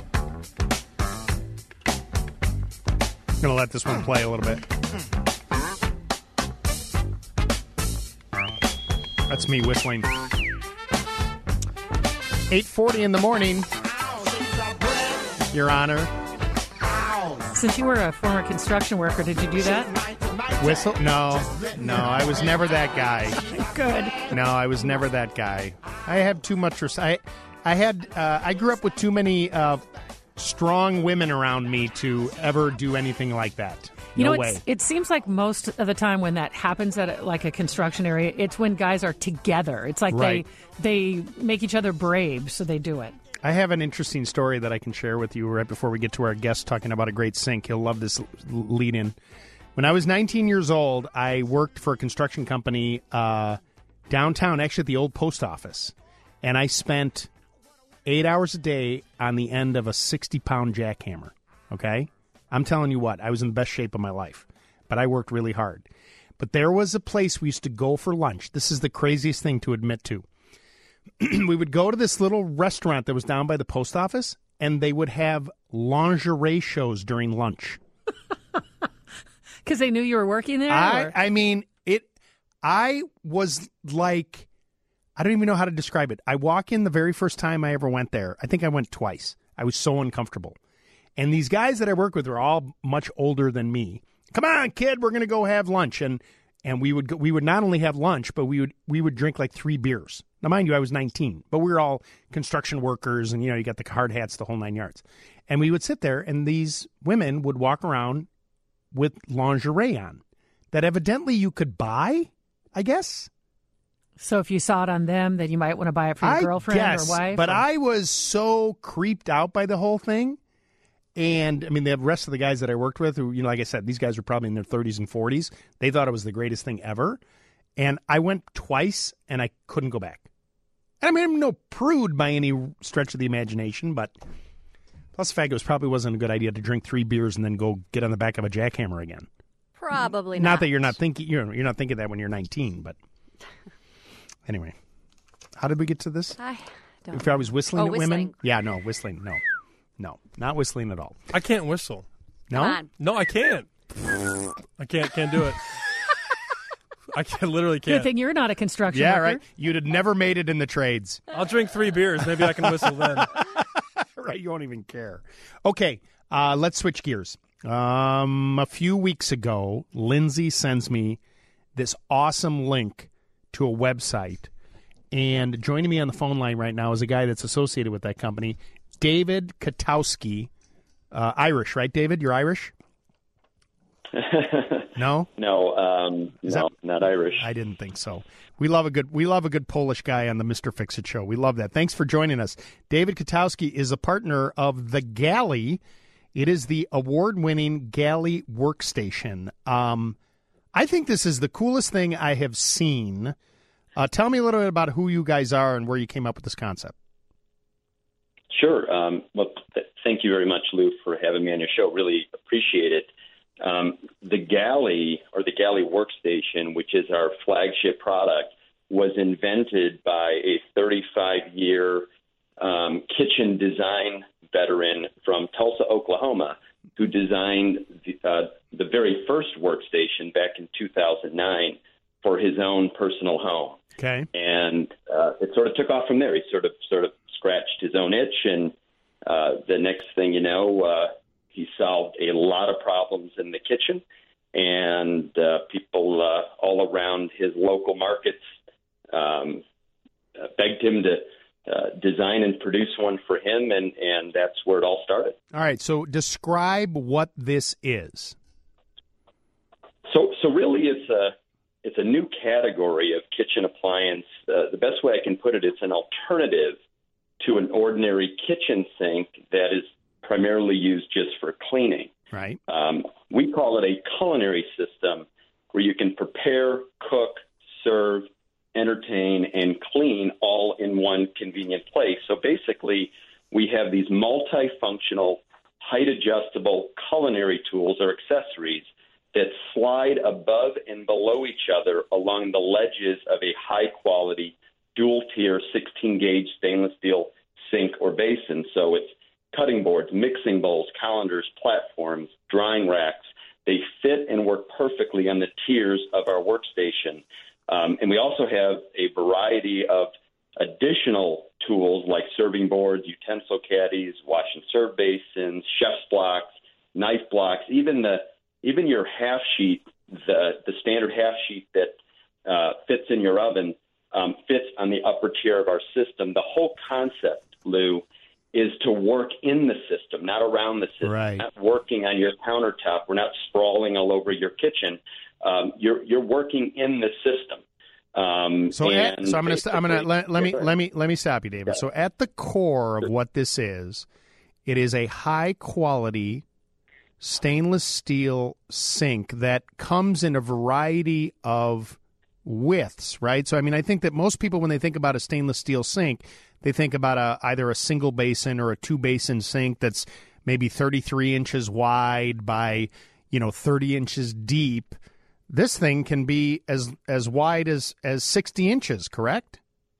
going to let this one play a little bit. That's me whistling. eight forty in the morning. Your Honor. Since you were a former construction worker, did you do that? Whistle? No. No, I was never that guy. Good. No, I was never that guy. I have too much respect. I, I had, uh, I grew up with too many uh, strong women around me to ever do anything like that. You no know, way. it's, it seems like most of the time when that happens at a, like a construction area, it's when guys are together. It's like Right. they they make each other brave, so they do it. I have an interesting story that I can share with you right before we get to our guest talking about a great sink. He'll love this lead in. When I was nineteen years old, I worked for a construction company uh, downtown, actually at the old post office. And I spent eight hours a day on the end of a sixty-pound jackhammer, okay? I'm telling you what, I was in the best shape of my life. But I worked really hard. But there was a place we used to go for lunch. This is the craziest thing to admit to. We would go to this little restaurant that was down by the post office, and they would have lingerie shows during lunch. Because they knew you were working there? I, or? I mean, it. I was like, I don't even know how to describe it. I walk in the very first time I ever went there. I think I went twice. I was so uncomfortable. And these guys that I work with were all much older than me. Come on, kid, we're going to go have lunch. And and we would go, we would not only have lunch, but we would we would drink like three beers. Now, mind you, I was nineteen, but we were all construction workers, and, you know, you got the hard hats, the whole nine yards. And we would sit there, and these women would walk around with lingerie on that evidently you could buy, I guess. So if you saw it on them, then you might want to buy it for your I girlfriend guess, or wife? But or... I was so creeped out by the whole thing. And, I mean, the rest of the guys that I worked with, who, you know, like I said, these guys were probably in their thirties and forties. They thought it was the greatest thing ever. And I went twice, and I couldn't go back. And I mean, I'm no prude by any stretch of the imagination, but plus the fact it was probably wasn't a good idea to drink three beers and then go get on the back of a jackhammer again. Probably Not not. that you're not thinking you're you're not thinking that when you're nineteen, but anyway, how did we get to this? I don't If I was whistling Oh, at whistling. women, yeah, no, whistling, no, no, not whistling at all. I can't whistle. No, Come on. No, I can't. I can't. Can't do it. I can literally Good can't. thing you're not a construction yeah, worker. right. You'd have never made it in the trades. I'll drink three beers. Maybe I can whistle then. Right, you won't even care. Okay, uh, let's switch gears. Um, a few weeks ago, Lindsay sends me this awesome link to a website, and joining me on the phone line right now is a guy that's associated with that company, David Katowski, uh, Irish, right, David? You're Irish? No? No, um, Is no, that- not Irish. I didn't think so. We love a good we love a good Polish guy on the Mister Fix-It show. We love that. Thanks for joining us. David Katowski is a partner of the Galley. It is the award-winning Galley workstation. Um, I think this is the coolest thing I have seen. Uh, tell me a little bit about who you guys are and where you came up with this concept. Sure. Um, well, th- thank you very much, Lou, for having me on your show. Really appreciate it. Um, the Galley, or the Galley Workstation, which is our flagship product, was invented by a thirty-five-year um, kitchen design veteran from Tulsa, Oklahoma, who designed the, uh, the very first workstation back in two thousand nine for his own personal home. Okay. And uh, it sort of took off from there. He sort of sort of scratched his own itch, and uh, the next thing you know, uh, he solved a lot of problems in the kitchen, and uh, people uh, all around his local markets um, uh, begged him to uh, design and produce one for him, and, and that's where it all started. All right, so describe what this is. So, so really, it's a it's a new category of kitchen appliance. Uh, the best way I can put it, it's an alternative to an ordinary kitchen sink that is primarily used just for cleaning. Right. Um, we call it a culinary system where you can prepare, cook, serve, entertain, and clean all in one convenient place. So basically, we have these multifunctional, height-adjustable culinary tools or accessories that slide above and below each other along the ledges of a high-quality, dual-tier, sixteen-gauge stainless steel sink or basin. So it's cutting boards, mixing bowls, colanders, platforms, drying racks. They fit and work perfectly on the tiers of our workstation. Um, and we also have a variety of additional tools like serving boards, utensil caddies, wash and serve basins, chef's blocks, knife blocks, even the even your half sheet, the the standard half sheet that uh, fits in your oven um, fits on the upper tier of our system. The whole concept, Lou, is to work in the system, not around the system, right. Not working on your countertop. We're not sprawling all over your kitchen. Um, you're you're working in the system. Um, So, at, and so I'm going to I'm going to let, let me Yeah, let me let me stop you, David. Yeah. So, at the core of what this is, it is a high quality stainless steel sink that comes in a variety of widths, right? So, I mean, I think that most people, when they think about a stainless steel sink, they think about a, either a single basin or a two basin sink that's maybe thirty-three inches wide by, you know, thirty inches deep. This thing can be as as wide as, as sixty inches, correct?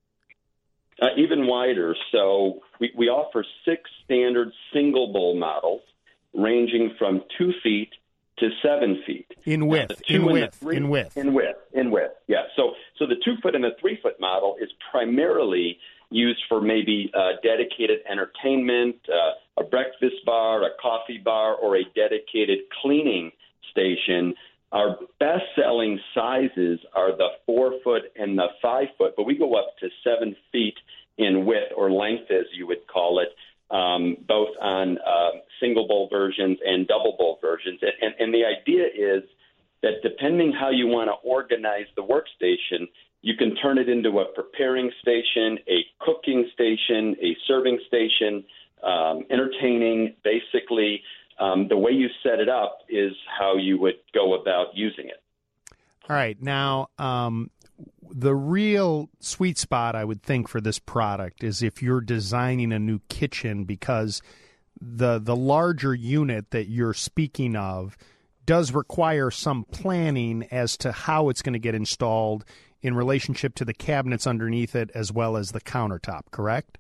Uh, even wider. So we, we offer six standard single bowl models ranging from two feet to seven feet. In width, Now, the two in and the width, three- in width. In width, in width, yeah. So so the two-foot and the three-foot model is primarily used for maybe uh, dedicated entertainment, uh, a breakfast bar, a coffee bar, or a dedicated cleaning station. Our best-selling sizes are the four-foot and the five-foot, but we go up to seven feet in width or length, as you would call it, um, both on uh, single-bowl versions and double-bowl versions. And, and, and the idea is that depending how you want to organize the workstation, you can turn it into a preparing station, a cooking station, a serving station, um, entertaining, basically. Um, the way you set it up is how you would go about using it. All right. Now, um, the real sweet spot, I would think, for this product is if you're designing a new kitchen, because the the larger unit that you're speaking of does require some planning as to how it's going to get installed in relationship to the cabinets underneath it as well as the countertop, correct?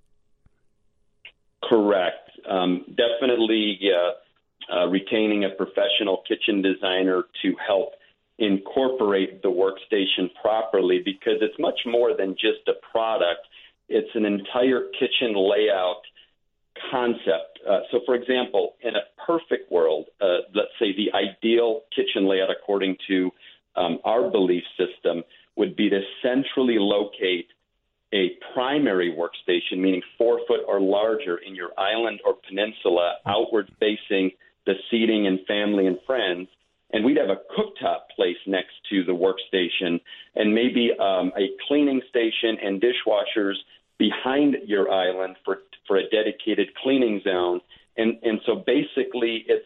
Correct. Um, definitely uh, uh, retaining a professional kitchen designer to help incorporate the workstation properly, because it's much more than just a product. It's an entire kitchen layout concept. Uh, so, for example, in a perfect world, uh, let's say the ideal kitchen layout according to um, our belief system would be to centrally locate a primary workstation, meaning four foot or larger, in your island or peninsula, outward facing the seating and family and friends. And we'd have a cooktop placed next to the workstation, and maybe um, a cleaning station and dishwashers behind your island for for a dedicated cleaning zone. And and so basically, it's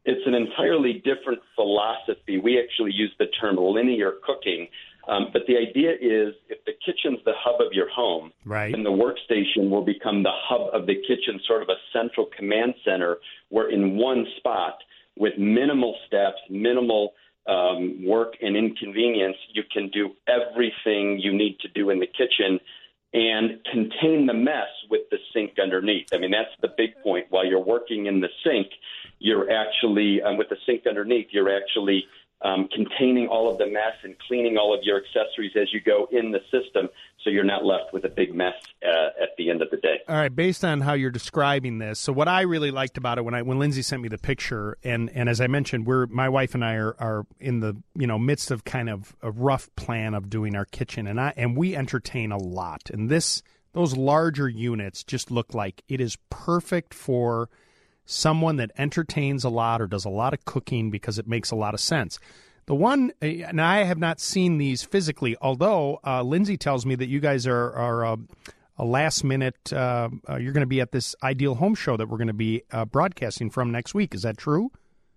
it's an entirely different philosophy. We actually use the term linear cooking. Um, but the idea is if the kitchen's the hub of your home, right, then the workstation will become the hub of the kitchen, sort of a central command center where in one spot with minimal steps, minimal um, work and inconvenience, you can do everything you need to do in the kitchen and contain the mess with the sink underneath. I mean, that's the big point. While you're working in the sink, you're actually, um, with the sink underneath, you're actually Um, containing all of the mess and cleaning all of your accessories as you go in the system, so you're not left with a big mess uh, at the end of the day. All right, based on how you're describing this, so what I really liked about it when I when Lindsay sent me the picture, and, and as I mentioned, we're my wife and I are, are in the you know midst of kind of a rough plan of doing our kitchen, and I and we entertain a lot, and this those larger units just look like it is perfect for someone that entertains a lot or does a lot of cooking because it makes a lot of sense. The one, and I have not seen these physically, although uh, Lindsay tells me that you guys are, are uh, a last minute, uh, uh, you're going to be at this Ideal Home Show that we're going to be uh, broadcasting from next week. Is that true?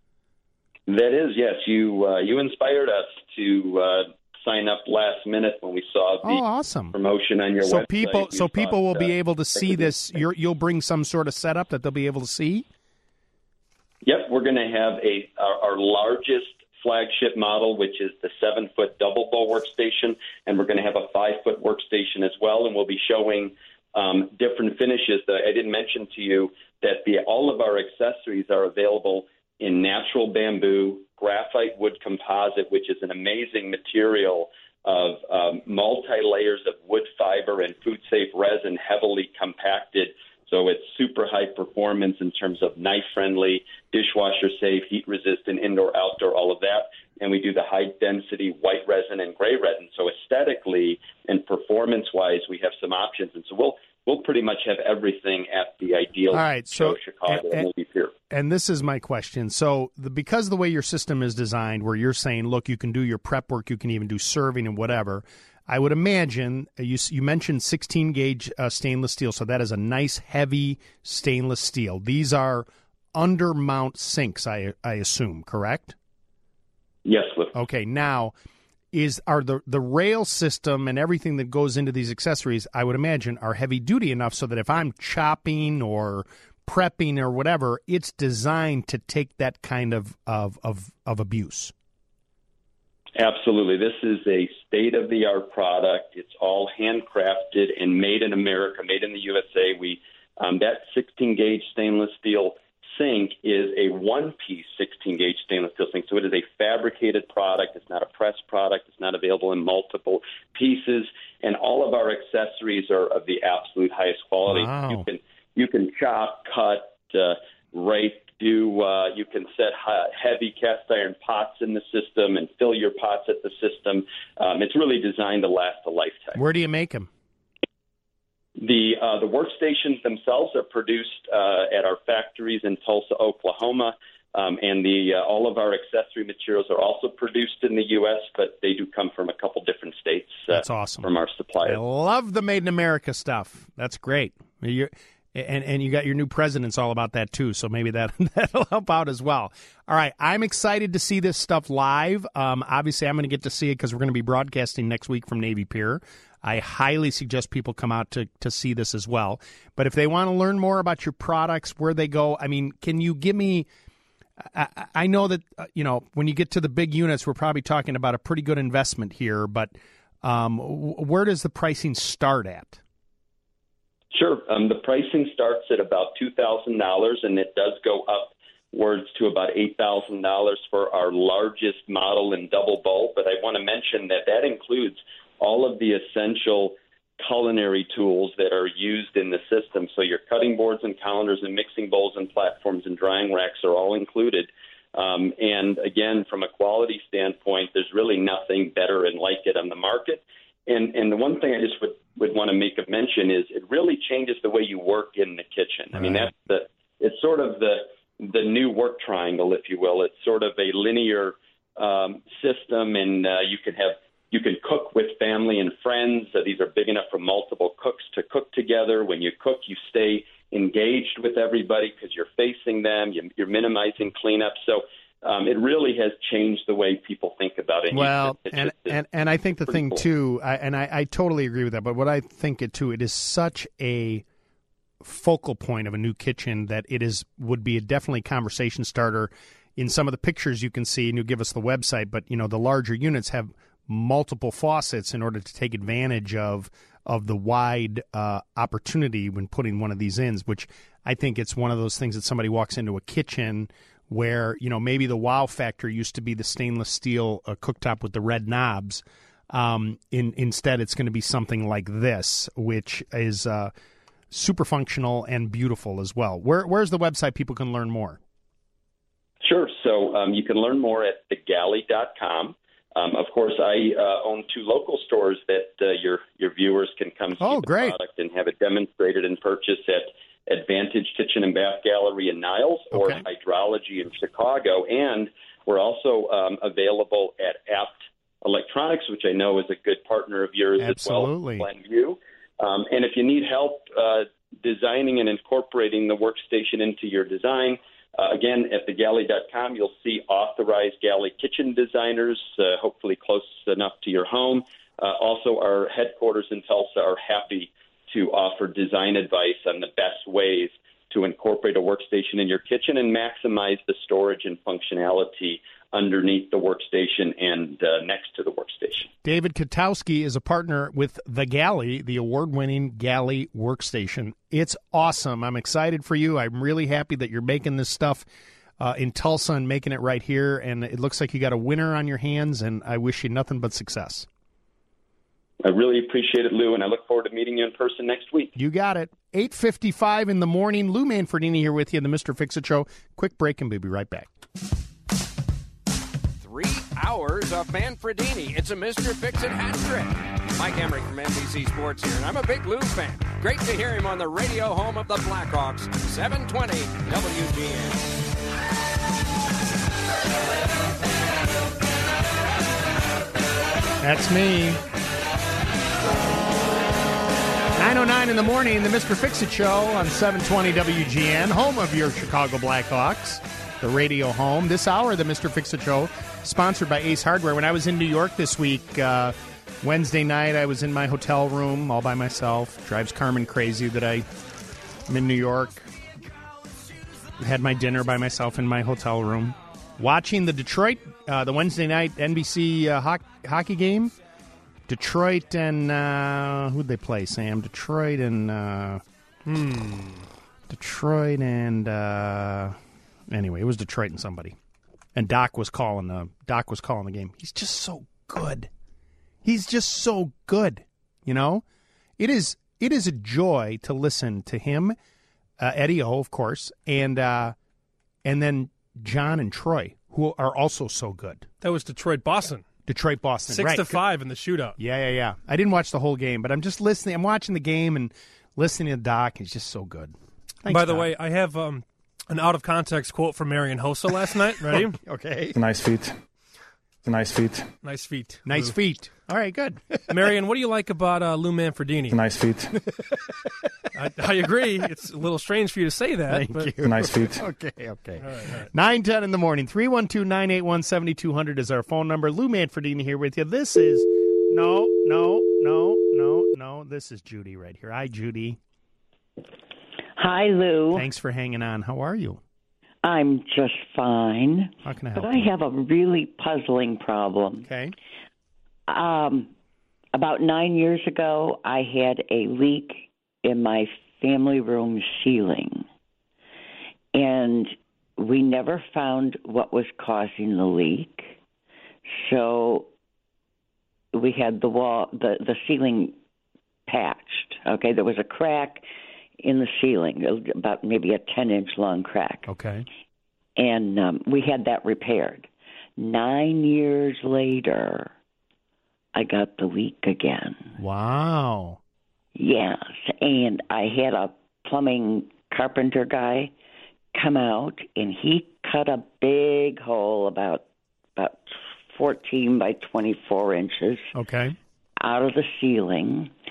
That is, yes. You uh, you inspired us to uh, sign up last minute when we saw the oh, awesome. promotion on your so website. People, We so people thought, will be uh, able to see this. You're, you'll bring some sort of setup that they'll be able to see? Yep, we're going to have a our, our largest flagship model, which is the seven-foot double bowl workstation, and we're going to have a five-foot workstation as well, and we'll be showing um, different finishes. That I didn't mention to you that the all of our accessories are available in natural bamboo, graphite wood composite, which is an amazing material of um, multi-layers of wood fiber and food-safe resin, heavily compacted. So it's super high performance in terms of knife-friendly, dishwasher-safe, heat-resistant, indoor-outdoor, all of that. And we do the high-density white resin and gray resin. So aesthetically and performance-wise, we have some options. And so we'll we'll pretty much have everything at the Ideal All right, Show so, Chicago and, Navy Pier. And this is my question. So the, because the way your system is designed, where you're saying, look, you can do your prep work, you can even do serving and whatever, I would imagine you you mentioned sixteen gauge uh, stainless steel, so that is a nice heavy stainless steel. These are under mount sinks, I I assume, correct? Yes, Cliff. Okay, now is are the the rail system and everything that goes into these accessories, I would imagine, are heavy duty enough so that if I'm chopping or prepping or whatever, it's designed to take that kind of of of, of abuse. Absolutely. This is a state-of-the-art product. It's all handcrafted and made in America, made in the U S A. We um, that sixteen gauge stainless steel sink is a one-piece sixteen gauge stainless steel sink. So it is a fabricated product. It's not a pressed product. It's not available in multiple pieces. And all of our accessories are of the absolute highest quality. Wow. You can you can chop, cut, uh, rake, do uh, you can set high, heavy cast iron pots in the system and fill your pots at the system. Um, it's really designed to last a lifetime. Where do you make them? The uh, the workstations themselves are produced uh, at our factories in Tulsa, Oklahoma, um, and the uh, all of our accessory materials are also produced in the U S, but they do come from a couple different states. Uh, That's awesome. From our suppliers. I love the Made in America stuff. That's great. You're, and and you got your new president's all about that too, so maybe that that'll help out as well. All right, I'm excited to see this stuff live. Um, obviously, I'm going to get to see it because we're going to be broadcasting next week from Navy Pier. I highly suggest people come out to, to see this as well. But if they want to learn more about your products, where they go, I mean, can you give me I, I know that, uh, you know, when you get to the big units, we're probably talking about a pretty good investment here, but um, where does the pricing start at? Sure. Um, the pricing starts at about two thousand dollars, and it does go upwards to about eight thousand dollars for our largest model in double bowl. But I want to mention that that includes all of the essential culinary tools that are used in the system. So your cutting boards and colanders and mixing bowls and platforms and drying racks are all included. Um, and again, from a quality standpoint, there's really nothing better and like it on the market. And, and the one thing I just would, would want to make a mention is it really changes the way you work in the kitchen. I mean, that's the, it's sort of the, the new work triangle, if you will. It's sort of a linear um, system, and uh, you can have, you can cook with family and friends. Uh, these are big enough for multiple cooks to cook together. When you cook, you stay engaged with everybody because you're facing them, you, you're minimizing cleanup. So um, it really has changed the way people think about it. Well, It's and, just- and and I think the pretty thing cool. too, I, and I, I totally agree with that. But what I think it too, it is such a focal point of a new kitchen that it is would be a definitely conversation starter. In some of the pictures you can see, and you give us the website, but you know the larger units have multiple faucets in order to take advantage of of the wide uh, opportunity when putting one of these in, which I think it's one of those things that somebody walks into a kitchen where, you know, maybe the wow factor used to be the stainless steel uh, cooktop with the red knobs. Um, in, instead, it's going to be something like this, which is uh, super functional and beautiful as well. Where, where's the website people can learn more? Sure. So um, you can learn more at the galley dot com. Um, of course, I uh, own two local stores that uh, your your viewers can come see Oh, the great. product and have it demonstrated and purchased at Advantage Kitchen and Bath Gallery in Niles or Okay. Hydrology in Chicago. And we're also um, available at Apt Electronics, which I know is a good partner of yours Absolutely. as well, Glenview. Um, and if you need help uh, designing and incorporating the workstation into your design, Uh, again, at the galley dot com, you'll see authorized galley kitchen designers, uh, hopefully close enough to your home. Uh, also, our headquarters in Tulsa are happy to offer design advice on the best ways to incorporate a workstation in your kitchen and maximize the storage and functionality underneath the workstation and uh, next to the workstation. David Katowski is a partner with The Galley, the award-winning Galley workstation. It's awesome. I'm excited for you. I'm really happy that you're making this stuff uh, in Tulsa and making it right here, and it looks like you got a winner on your hands, and I wish you nothing but success. I really appreciate it, Lou, and I look forward to meeting you in person next week. You got it. eight fifty-five in the morning. Lou Manfredini here with you in the Mister Fix-It Show. Quick break, and we'll be right back. Three hours of Manfredini. It's a Mister Fix-It hat trick. Mike Emmerich from N B C Sports here, and I'm a big Lou fan. Great to hear him on the radio home of the Blackhawks, seven twenty W G N. That's me. nine oh nine in the morning, the Mister Fix-It Show on seven twenty W G N, home of your Chicago Blackhawks, the radio home. This hour, the Mister Fix-It Show, sponsored by Ace Hardware. When I was in New York this week, uh, Wednesday night, I was in my hotel room all by myself. Drives Carmen crazy that I, I'm in New York. Had my dinner by myself in my hotel room. Watching the Detroit, uh, the Wednesday night N B C uh, ho- hockey game. Detroit and, uh, who'd they play, Sam? Detroit and, uh, hmm. Detroit and, uh, anyway, it was Detroit and somebody. And Doc was calling the, Doc was calling the game. He's just so good. He's just so good, you know? It is, it is a joy to listen to him, uh, Eddie O, of course, and, uh, and then John and Troy, who are also so good. That was Detroit-Boston. Detroit-Boston, Six right. to five in the shootout. Yeah, yeah, yeah. I didn't watch the whole game, but I'm just listening. I'm watching the game and listening to Doc. He's just so good. Thanks, By the Doc. way, I have um, an out-of-context quote from Marian Hossa last night. Ready? Okay. Nice feet. Nice feet. Nice feet. Nice Lou. feet. All right, good. Marian, what do you like about uh, Lou Manfredini? Nice feet. I, I agree. It's a little strange for you to say that. Thank but... you. Nice feet. Okay, okay. All right, all right. nine ten in the morning. three one two, nine eight one, seven two zero zero is our phone number. Lou Manfredini here with you. This is, no, no, no, no, no. This is Judy right here. Hi, Judy. Hi, Lou. Thanks for hanging on. How are you? I'm just fine. How can I help But I you? have a really puzzling problem. Okay. Um, about nine years ago, I had a leak in my family room ceiling. And we never found what was causing the leak. So we had the wall, the, the ceiling patched. Okay, there was a crack in the ceiling, about maybe a ten-inch long crack. Okay. And um, we had that repaired. Nine years later, I got the leak again. Wow. Yes, and I had a plumbing carpenter guy come out, and he cut a big hole about about fourteen by twenty-four inches Okay. out of the ceiling,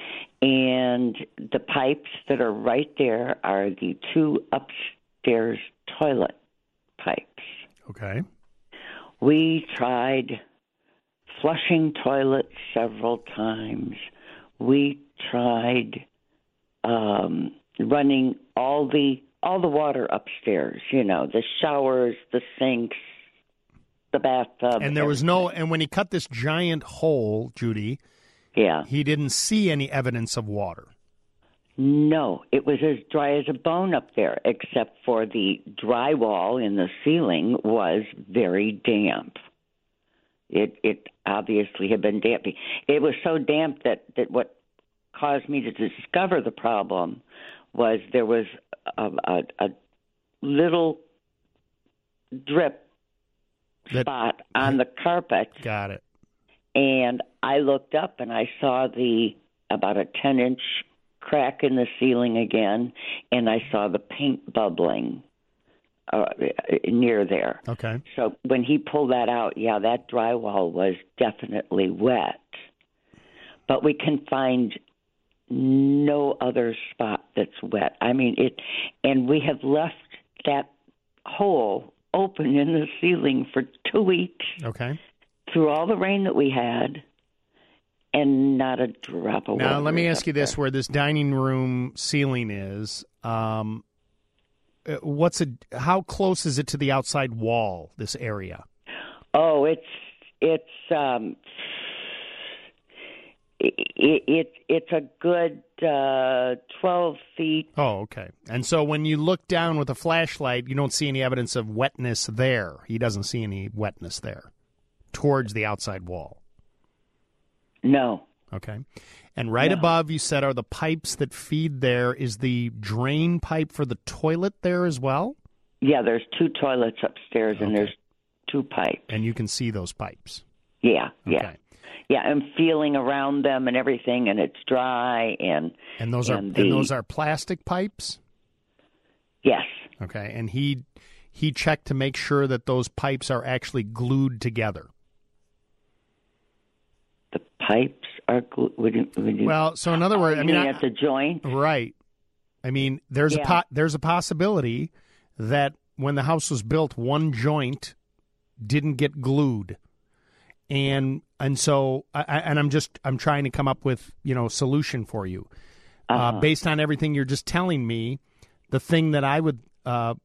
And the pipes that are right there are the two upstairs toilet pipes. Okay. We tried flushing toilets several times. We tried um, running all the all the water upstairs, you know, the showers, the sinks, the bathtub. And there was no, and when he cut this giant hole, Judy, yeah, he didn't see any evidence of water. No, it was as dry as a bone up there, except for the drywall in the ceiling was very damp. It it obviously had been damp. It was so damp that, that what caused me to discover the problem was there was a, a, a little drip that, spot on the carpet. Got it. And I looked up and I saw the about a ten-inch crack in the ceiling again, and I saw the paint bubbling uh, near there. Okay. So when he pulled that out, yeah, that drywall was definitely wet. But we can find no other spot that's wet. I mean, it, and we have left that hole open in the ceiling for two weeks. Okay. Through all the rain that we had, and not a drop of water. Now, let me ask you this, there. where this dining room ceiling is, um, what's a, how close is it to the outside wall, this area? Oh, it's, it's, um, it, it, it's a good uh, twelve feet. Oh, okay. And so when you look down with a flashlight, you don't see any evidence of wetness there. He doesn't see any wetness there towards the outside wall. No. Okay. And right No. above, you said, are the pipes that feed there. Is the drain pipe for the toilet there as well? Yeah, there's two toilets upstairs, and Okay. there's two pipes. And you can see those pipes. Yeah, yeah. Okay. Yeah, I'm feeling around them and everything, and it's dry, and And those are and and the- those are plastic pipes? Yes. Okay. And he he checked to make sure that those pipes are actually glued together. The pipes are glued. Would you, would you, Well, so in other words, you I mean, mean I- at the joint? Right. I mean, there's Yeah. a po- there's a possibility that when the house was built, one joint didn't get glued, and and so I, I- and I'm just I'm trying to come up with you know solution for you uh, Uh-huh. based on everything you're just telling me. The thing that I would uh,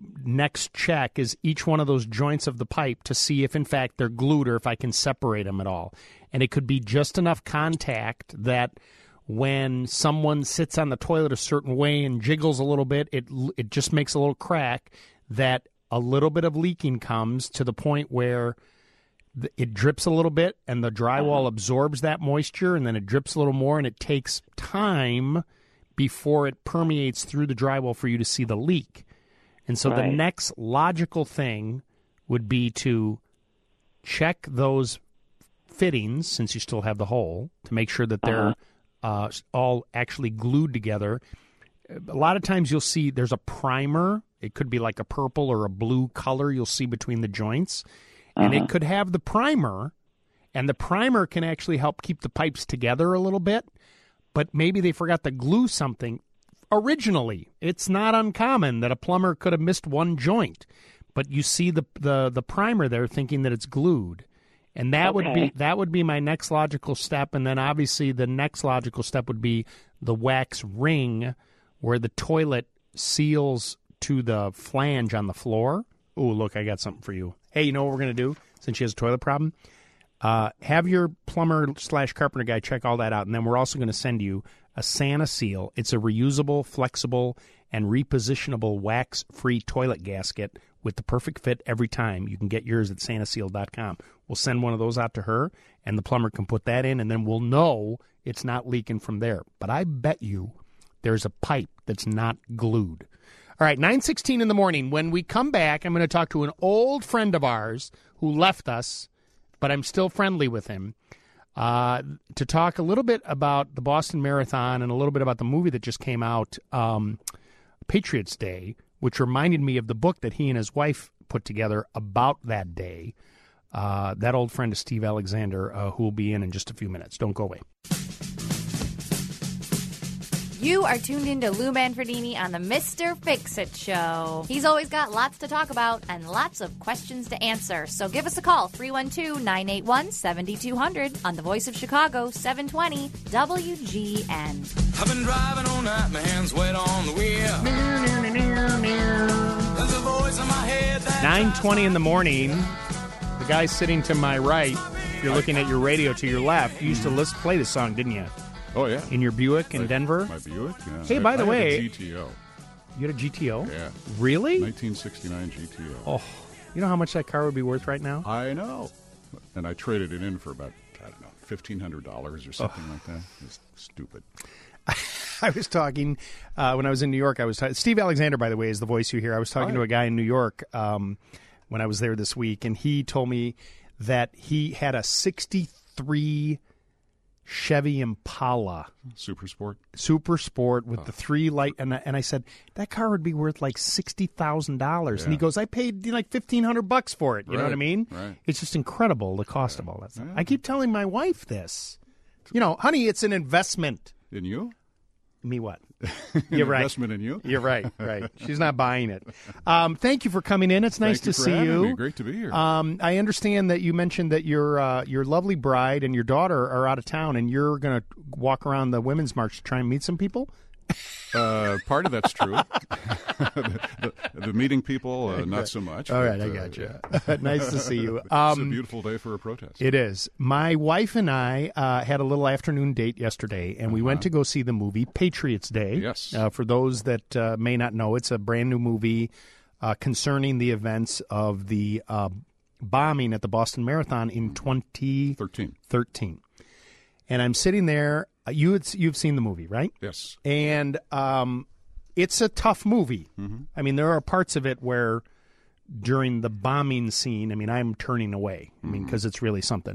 next check is each one of those joints of the pipe to see if in fact they're glued or if I can separate them at all, and it could be just enough contact that when someone sits on the toilet a certain way and jiggles a little bit, it it just makes a little crack, that a little bit of leaking comes to the point where th- it drips a little bit and the drywall absorbs that moisture, and then it drips a little more, and it takes time before it permeates through the drywall for you to see the leak. And so the Right. next logical thing would be to check those fittings, since you still have the hole, to make sure that they're Uh-huh. uh, all actually glued together. A lot of times you'll see there's a primer. It could be like a purple or a blue color you'll see between the joints. And Uh-huh. it could have the primer, and the primer can actually help keep the pipes together a little bit. But maybe they forgot to glue something. Originally, it's not uncommon that a plumber could have missed one joint. But you see the the, the primer there thinking that it's glued. And that would be Okay. that would be my next logical step. And then obviously the next logical step would be the wax ring where the toilet seals to the flange on the floor. Oh, look, I got something for you. Hey, you know what we're going to do since she has a toilet problem? Uh, have your plumber slash carpenter guy check all that out. And then we're also going to send you a Santa Seal. It's a reusable, flexible, and repositionable wax-free toilet gasket with the perfect fit every time. You can get yours at santa seal dot com. We'll send one of those out to her, and the plumber can put that in, and then we'll know it's not leaking from there. But I bet you there's a pipe that's not glued. All right, nine sixteen in the morning. When we come back, I'm going to talk to an old friend of ours who left us, but I'm still friendly with him, uh, to talk a little bit about the Boston Marathon and a little bit about the movie that just came out, um, Patriots Day, which reminded me of the book that he and his wife put together about that day. Uh, that old friend is Steve Alexander, uh, who will be in in just a few minutes. Don't go away. You are tuned into Lou Manfredini on the Mister Fix-It Show. He's always got lots to talk about and lots of questions to answer. So give us a call, three one two, nine eight one, seven two zero zero on the Voice of Chicago, seven twenty W G N. I've been driving all night, my hands wet on the wheel. There's a voice in my head that nine twenty in the morning. The guy sitting to my right, if you're looking at your radio to your left, you used to list, play this song, didn't you? Oh, yeah. In your Buick in my, Denver? My Buick, yeah. Hey, by I, the I way... had a G T O. You had a G T O? Yeah. Really? nineteen sixty-nine G T O. Oh, you know how much that car would be worth right now? I know. And I traded it in for about, I don't know, fifteen hundred dollars or something oh. like that. It's stupid. I was talking, uh, when I was in New York, I was talking, Steve Alexander, by the way, is the voice you hear. I was talking Hi. to a guy in New York um, when I was there this week, and he told me that he had a sixty-three Chevy Impala. Super Sport? Super Sport with oh. the three light. And I, and I said, that car would be worth like sixty thousand dollars. Yeah. And he goes, I paid like fifteen hundred bucks for it. You right. know what I mean? Right. It's just incredible, the cost yeah. of all that stuff. Yeah. I keep telling my wife this. You know, honey, it's an investment. In you? Me what? You're right. Investment in you? You're right, right. She's not buying it. Um, thank you for coming in. It's nice thank to you see for you. Me. Great to be here. Um, I understand that you mentioned that your uh, your lovely bride and your daughter are out of town, and you're going to walk around the Women's March to try and meet some people? Uh, part of that's true. the, the, the meeting people, uh, not so much. All but, right, I uh, got you. yeah. Nice to see you. Um, it's a Um, beautiful day for a protest. It is. My wife and I uh, had a little afternoon date yesterday, and we uh-huh. went to go see the movie Patriots Day. Yes. Uh, for those that uh, may not know, it's a brand new movie uh, concerning the events of the uh, bombing at the Boston Marathon in twenty thirteen. And I'm sitting there. You had, you've seen the movie, right? Yes. And um, it's a tough movie. Mm-hmm. I mean, there are parts of it where during the bombing scene, I mean, I'm turning away. I mean, because mm-hmm. it's really something.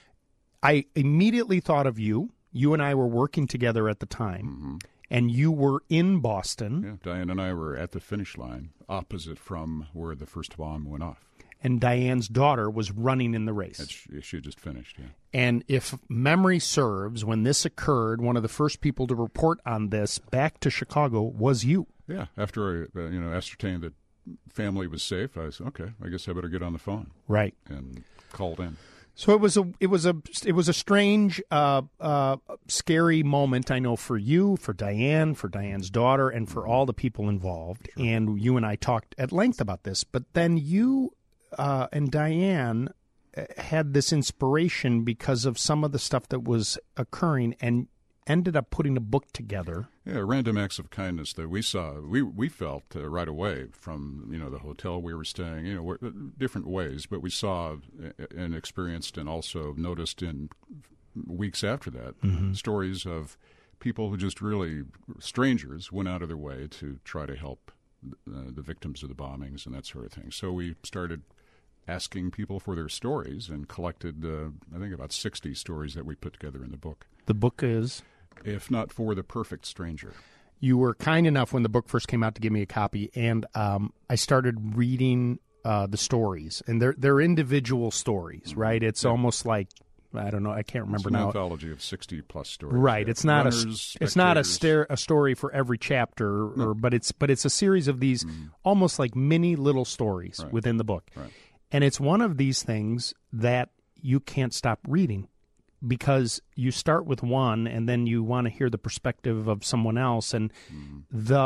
I immediately thought of you. You and I were working together at the time, mm-hmm. and you were in Boston. Yeah, Diane and I were at the finish line, opposite from where the first bomb went off. And Diane's daughter was running in the race. She, she had just finished, yeah. And if memory serves, when this occurred, one of the first people to report on this back to Chicago was you. Yeah, after I uh, you know ascertained that family was safe, I said, okay, I guess I better get on the phone. Right. And called in. So it was a it was a it was a strange, uh, uh, scary moment. I know for you, for Diane, for Diane's daughter, and for all the people involved. Sure. And you and I talked at length about this. But then you uh, and Diane had this inspiration because of some of the stuff that was occurring, and ended up putting a book together. Yeah, random acts of kindness that we saw, we we felt uh, right away from, you know, the hotel we were staying, you know, different ways, but we saw and experienced and also noticed in weeks after that mm-hmm. stories of people who just really, strangers, went out of their way to try to help uh, the victims of the bombings and that sort of thing. So we started asking people for their stories and collected, uh, I think, about sixty stories that we put together in the book. The book is? If Not for the Perfect Stranger. You were kind enough when the book first came out to give me a copy, and um, I started reading uh, the stories. And they're, they're individual stories, mm-hmm. right? It's yeah. almost like, I don't know, I can't remember it's an now. anthology of sixty-plus stories. Right. Yeah. It's not Runners, a it's not a, stare, a story for every chapter, or, no. but it's but it's a series of these mm-hmm. almost like mini little stories right. within the book. Right. And it's one of these things that you can't stop reading, because you start with one and then you want to hear the perspective of someone else. And mm-hmm. the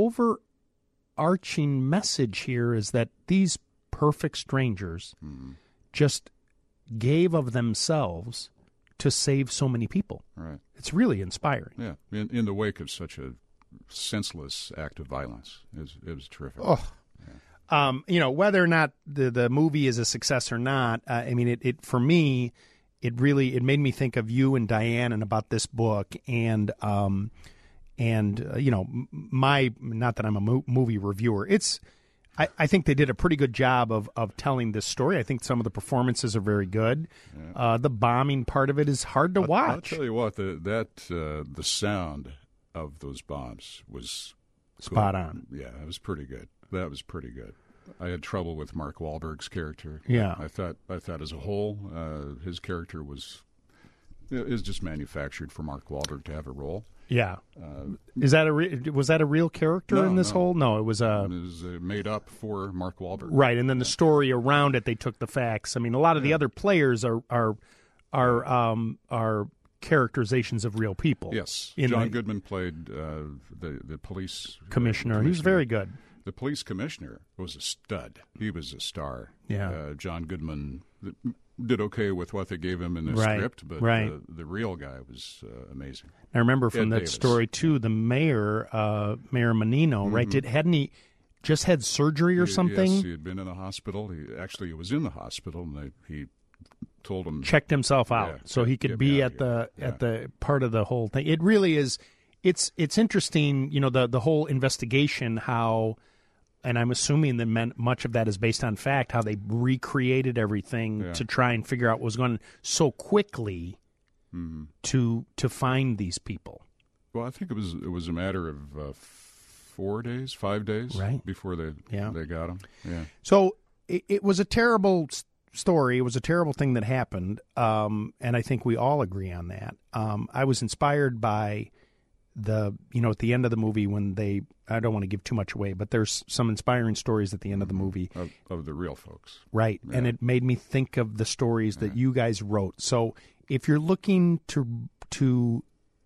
overarching message here is that these perfect strangers mm-hmm. just gave of themselves to save so many people. Right. It's really inspiring. Yeah. In, in the wake of such a senseless act of violence, it was, it was terrific. Oh. Um, you know, whether or not the, the movie is a success or not, uh, I mean, it, it for me, it really it made me think of you and Diane and about this book, and um, and uh, you know, my not that I'm a mo- movie reviewer. It's I, I think they did a pretty good job of of telling this story. I think some of the performances are very good. Yeah. Uh, the bombing part of it is hard to I'll, watch. I'll tell you what, the, that uh, the sound of those bombs was spot good. on. Yeah, it was pretty good. That was pretty good. I had trouble with Mark Wahlberg's character. Yeah, I thought I thought as a whole, uh, his character was It was just manufactured for Mark Wahlberg to have a role. Yeah. Uh, Is that a re- was that a real character no, in this no. whole? No, it was a. It was uh, made up for Mark Wahlberg. Right, and then the story around it, they took the facts. I mean, a lot of the other players are are are um, are characterizations of real people. Yes, In John the- Goodman played uh, the the police Commissioner. uh, He was very good. The police commissioner was a stud. He was a star. Yeah. Uh, John Goodman th- did okay with what they gave him in the Right, script, but right. the, the real guy was uh, amazing. I remember from Ed that Davis. story too. The mayor, uh, Mayor Menino, right? Mhm. Did hadn't he just had surgery or He- something? Yes, he had been in the hospital. He actually he was in the hospital, and they, he told him Checked himself out Yeah, so he get- could get be me at out of here. the at the part of the whole thing. It really is. It's it's interesting, you know, the the whole investigation. How, and I'm assuming that men, much of that is based on fact. How they recreated everything Yeah. to try and figure out what was going on so quickly Mhm. to to find these people. Well, I think it was it was a matter of uh, four days, five days, Right. before they Yeah. they got him. Yeah. So it, it was a terrible s- story. It was a terrible thing that happened, um, and I think we all agree on that. Um, I was inspired by the, you know, at the end of the movie when they, I don't want to give too much away, but there's some inspiring stories at the end of the movie. Of, of the real folks. Right. Yeah. And it made me think of the stories that you guys wrote. So if you're looking to, to,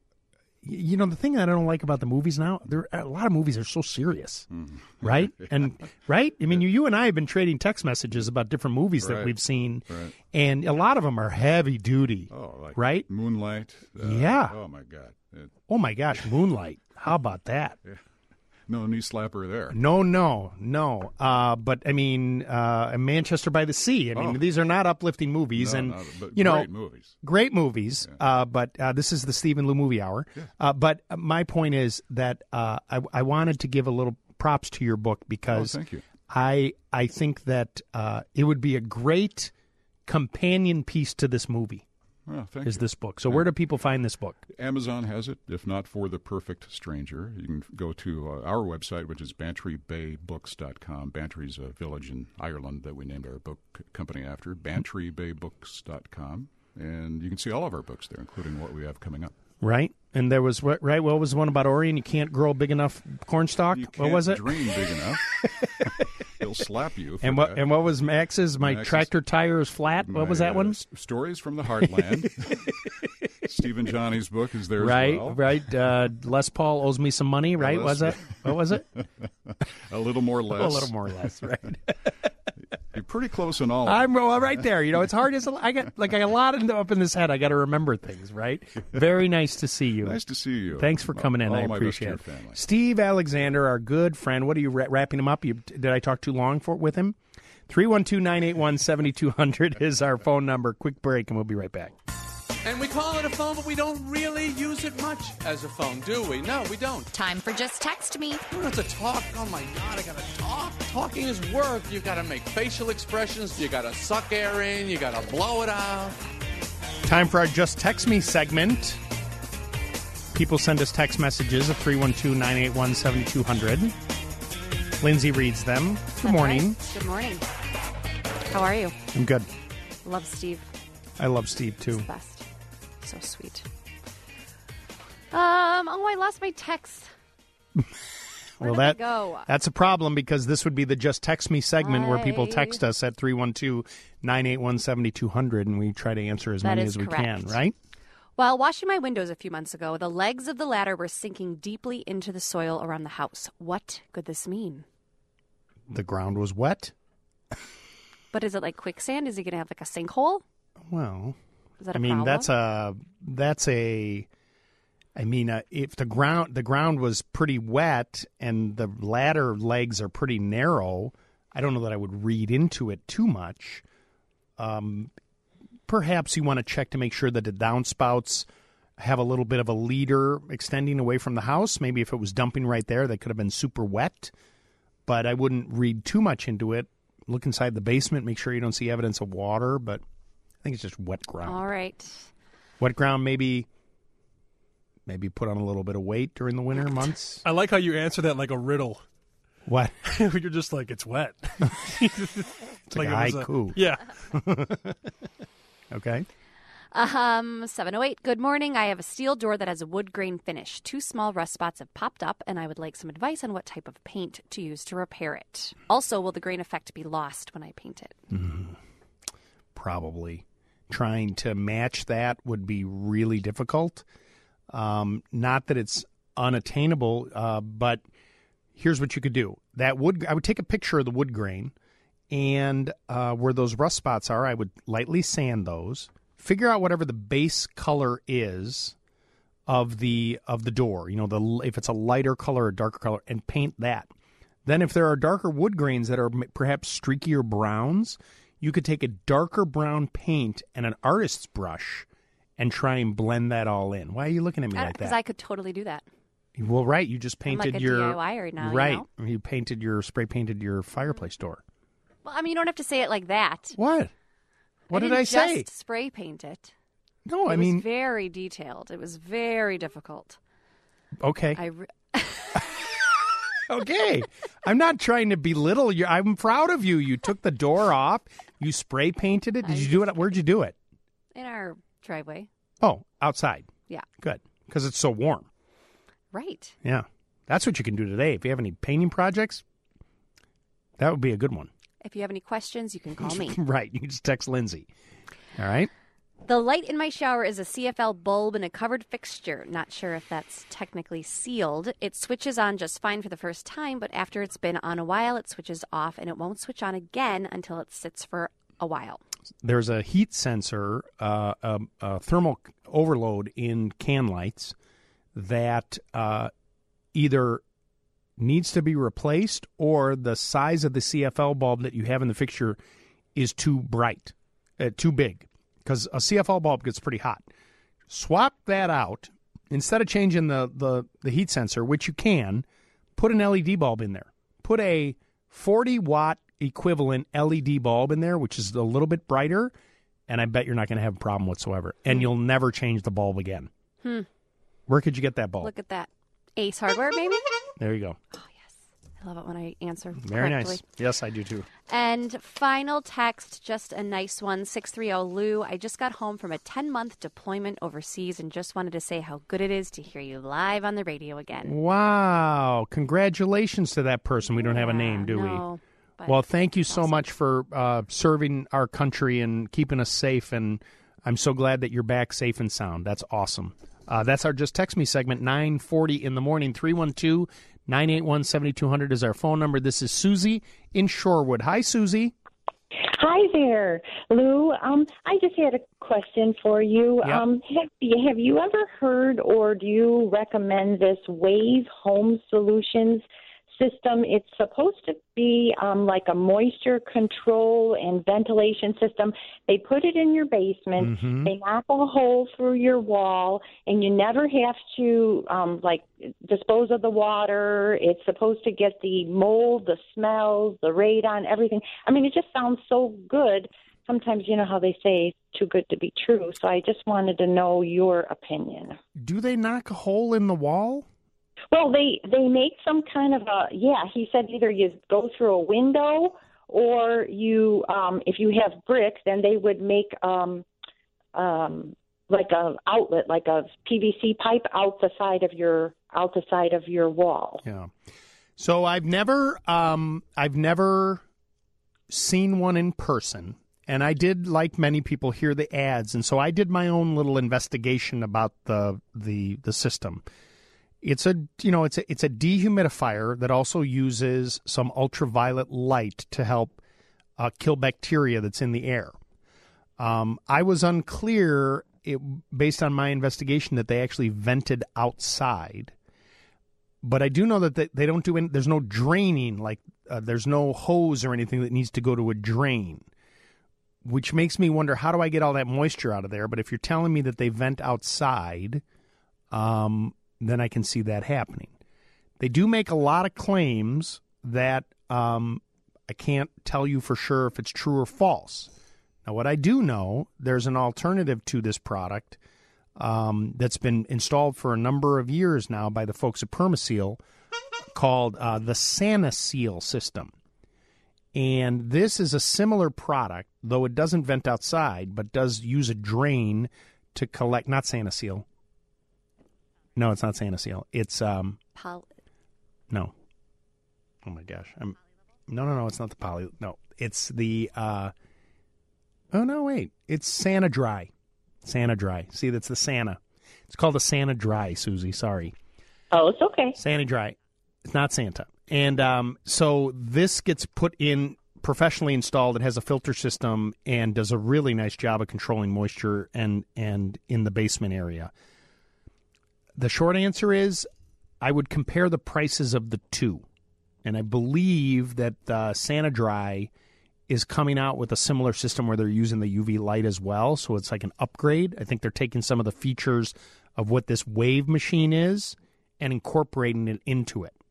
you know, the thing that I don't like about the movies now, there a lot of movies are so serious, Mm-hmm. right? And right? I mean, you, you and I have been trading text messages about different movies that Right. we've seen, Right. and a lot of them are heavy duty. Oh, like right? Moonlight. Uh, Yeah. Oh my God. It- Oh my gosh, Moonlight! How about that? yeah. No knee slapper there. No, no, no. Uh, but I mean, uh, Manchester by the Sea. I mean, Oh. these are not uplifting movies, No, and not- but you know, great movies. Great movies. Uh, but uh, this is the Stephen Lou Movie Hour. Uh, but my point is that uh, I, I wanted to give a little props to your book because Oh, thank you. I I think that uh, it would be a great companion piece to this movie. Well, thank is you. this book? So where do people find this book? Amazon has it. If not for The Perfect Stranger, you can go to uh, our website, which is bantry bay books dot com. Bantry's a village in Ireland that we named our book company after, bantry bay books dot com. And you can see all of our books there, including what we have coming up. Right, and there was what right. What was the one about Orion? You can't grow a big enough cornstalk. You What can't was it? dream big enough. He'll slap you. For And what that. and what was Max's? My Max's- tractor tire is flat. What was My, that uh, one? s- Stories from the Heartland. Stephen Johnny's book is there Right, as well. right. Uh, Les Paul owes me some money. Right? Les- Was it? What was it? A little more less. A little more or less. Right. You're pretty close in all. of I'm well, right there. You know, it's hard as a- I got like I got a lot in, up in this head. I got to remember things. Right. Very nice to see you. Nice to see you. Thanks for coming in. All I my best to appreciate your it. family. Steve Alexander, our good friend. What are you ra- wrapping him up? You, did I talk too long for with him? three one two, nine eight one, seven two zero zero is our phone number. Quick break, and we'll be right back. And we call it a phone, but we don't really use it much as a phone, do we? No, we don't. Time for Just Text Me. You don't have to talk. Oh my God, I gotta talk. Talking is work. You gotta make facial expressions. You gotta suck air in. You gotta blow it out. Time for our Just Text Me segment. People send us text messages at three one two, nine eight one, seven two zero zero. Lindsay reads them. Good That's morning. right. Good morning. How are you? I'm good. Love Steve. I love Steve, He's too. the best. So sweet. Um. Oh, I lost my text. Where Well, did that they go? that's a problem because this would be the Just Text Me segment where people I- text us at three one two, nine eight one, seven two zero zero, and we try to answer as That many is as we correct. can, right? While washing my windows a few months ago, the legs of the ladder were sinking deeply into the soil around the house. What could this mean? The ground was wet. But is it like quicksand? Is he going to have like a sinkhole? Well, Is that I a mean, problem? that's a that's a. I mean, uh, if the ground the ground was pretty wet and the ladder legs are pretty narrow, I don't know that I would read into it too much. Um, perhaps you want to check to make sure that the downspouts have a little bit of a leader extending away from the house. Maybe if it was dumping right there, they could have been super wet. But I wouldn't read too much into it. Look inside the basement, make sure you don't see evidence of water. But I think it's just wet ground. All right. Wet ground, maybe maybe put on a little bit of weight during the winter months. I like how you answer that like a riddle. What? You're just like, it's wet. It's like, a it was haiku. yeah. Okay. Um, seven oh eight, good morning. I have a steel door that has a wood grain finish. Two small rust spots have popped up, and I would like some advice on what type of paint to use to repair it. Also, will the grain effect be lost when I paint it? Mm, probably. Trying to match that would be really difficult. Um, not that it's unattainable, uh, but here's what you could do. That wood, I would take a picture of the wood grain, and uh, where those rust spots are, I would lightly sand those. Figure out whatever the base color is of the of the door. You know, the if it's a lighter color or darker color, and paint that. Then, if there are darker wood grains that are perhaps streakier browns, you could take a darker brown paint and an artist's brush and try and blend that all in. Why are you looking at me like that? Because I could totally do that. Well, right. You just painted I'm like a your D I Y right now. right. You know? You painted your spray painted your fireplace door. Well, I mean, you don't have to say it like that. What? What I did I say? Just spray paint it. No, it I was mean very detailed. It was very difficult. Okay. I re- Okay. I'm not trying to belittle you. I'm proud of you. You took the door off. You spray painted it. Did you do it? Where'd you do it? in our driveway. Oh, outside. Yeah. Good. Because it's so warm. Right. Yeah. That's what you can do today. If you have any painting projects, that would be a good one. If you have any questions, you can call me. Right. You can just text Lindsay. All right. The light in my shower is a C F L bulb in a covered fixture. Not sure if that's technically sealed. It switches on just fine for the first time, but after it's been on a while, it switches off, and it won't switch on again until it sits for a while. There's a heat sensor, uh, a, a thermal overload in can lights that uh, either needs to be replaced or the size of the C F L bulb that you have in the fixture is too bright, uh, too big. Because a C F L bulb gets pretty hot. Swap that out. Instead of changing the, the, the heat sensor, which you can, put an L E D bulb in there. Put a forty watt equivalent L E D bulb in there, which is a little bit brighter, and I bet you're not going to have a problem whatsoever. And Hmm. you'll never change the bulb again. Hmm. Where could you get that bulb? Look at that. Ace Hardware, maybe? There you go. I love it when I answer Very correctly. nice. Yes, I do too. And final text, just a nice one, six three zero Lou. I just got home from a ten-month deployment overseas and just wanted to say how good it is to hear you live on the radio again. Wow. Congratulations to that person. We don't have a name, do no, we? Well, thank you so much for uh, serving our country and keeping us safe. And I'm so glad that you're back safe and sound. That's awesome. Uh, that's our Just Text Me segment, nine forty in the morning. three one two, nine eight one, seven two zero zero is our phone number. This is Susie in Shorewood. Hi, Susie. Hi there, Lou. Um, I just had a question for you. Yep. Um, have, you- have you ever heard or do you recommend this Wave Home Solutions system? It's supposed to be um, like a moisture control and ventilation system. They put it in your basement. Mhm. They knock a hole through your wall, and you never have to um, like dispose of the water. It's supposed to get the mold, the smells, the radon, everything. I mean, it just sounds so good. Sometimes you know how they say too good to be true. So I just wanted to know your opinion. Do they knock a hole in the wall? Well, they they make some kind of a yeah. He said either you go through a window or you um, if you have bricks, then they would make um, um, like a outlet, like a P V C pipe out the side of your out the side of your wall. Yeah. So I've never, um, I've never seen one in person, and I did, like many people, hear the ads, and so I did my own little investigation about the the the system. It's a, you know, it's a it's a dehumidifier that also uses some ultraviolet light to help uh, kill bacteria that's in the air. Um, I was unclear, it, based on my investigation, that they actually vented outside. But I do know that they, they don't do any, there's no draining, like uh, there's no hose or anything that needs to go to a drain, which makes me wonder, how do I get all that moisture out of there? But if you're telling me that they vent outside, um, then I can see that happening. They do make a lot of claims that um, I can't tell you for sure if it's true or false. Now, what I do know, there's an alternative to this product um, that's been installed for a number of years now by the folks at Permaseal called uh, the SanaSeal system. And this is a similar product, though it doesn't vent outside, but does use a drain to collect, not SaniSeal. No, it's not SaniSeal. It's, um, Poly- no. Oh my gosh. I'm, no, no, no, it's not the poly. No, it's the, uh, oh no, wait. It's Santa Dry. Santa Dry. See, that's the Santa. It's called a Santa Dry, Susie. Sorry. Oh, it's okay. Santa Dry. It's not Santa. And um, so this gets put in, professionally installed. It has a filter system and does a really nice job of controlling moisture and, and in the basement area. The short answer is I would compare the prices of the two. And I believe that uh, Santa Dry is coming out with a similar system where they're using the U V light as well. So it's like an upgrade. I think they're taking some of the features of what this Wave machine is and incorporating it into it.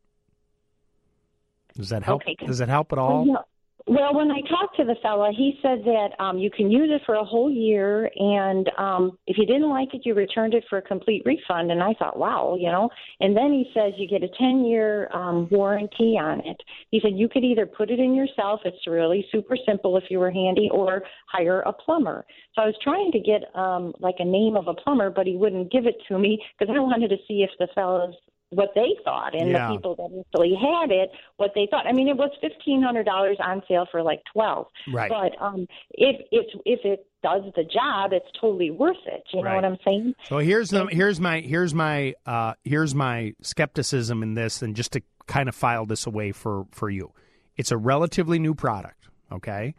Does that help? Okay. Does that help at all? Well, well, when I talked to the fella, he said that um, you can use it for a whole year, and um, if you didn't like it, you returned it for a complete refund. And I thought, wow, you know. And then he says you get a ten-year um, warranty on it. He said you could either put it in yourself. It's really super simple if you were handy, or hire a plumber. So I was trying to get um, like a name of a plumber, but he wouldn't give it to me because I wanted to see if the fellas what they thought, and Yeah. the people that actually had it, what they thought. I mean, it was fifteen hundred dollars on sale for like twelve. Right. But um, if it's if it does the job, it's totally worth it. You know Right. what I'm saying? So here's the here's my here's my uh, here's my skepticism in this, and just to kind of file this away for, for you, it's a relatively new product. Okay,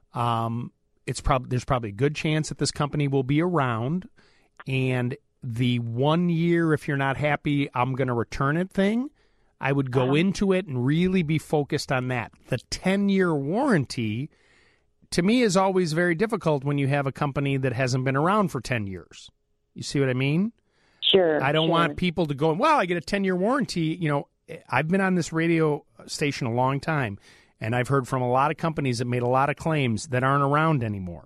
um, it's probably there's probably a good chance that this company will be around, and the one year, if you're not happy, I'm going to return it thing, I would go Uh-huh. into it and really be focused on that. The ten-year warranty, to me, is always very difficult when you have a company that hasn't been around for ten years. You see what I mean? Sure. I don't sure. want people to go, well, I get a ten-year warranty. You know, I've been on this radio station a long time, and I've heard from a lot of companies that made a lot of claims that aren't around anymore.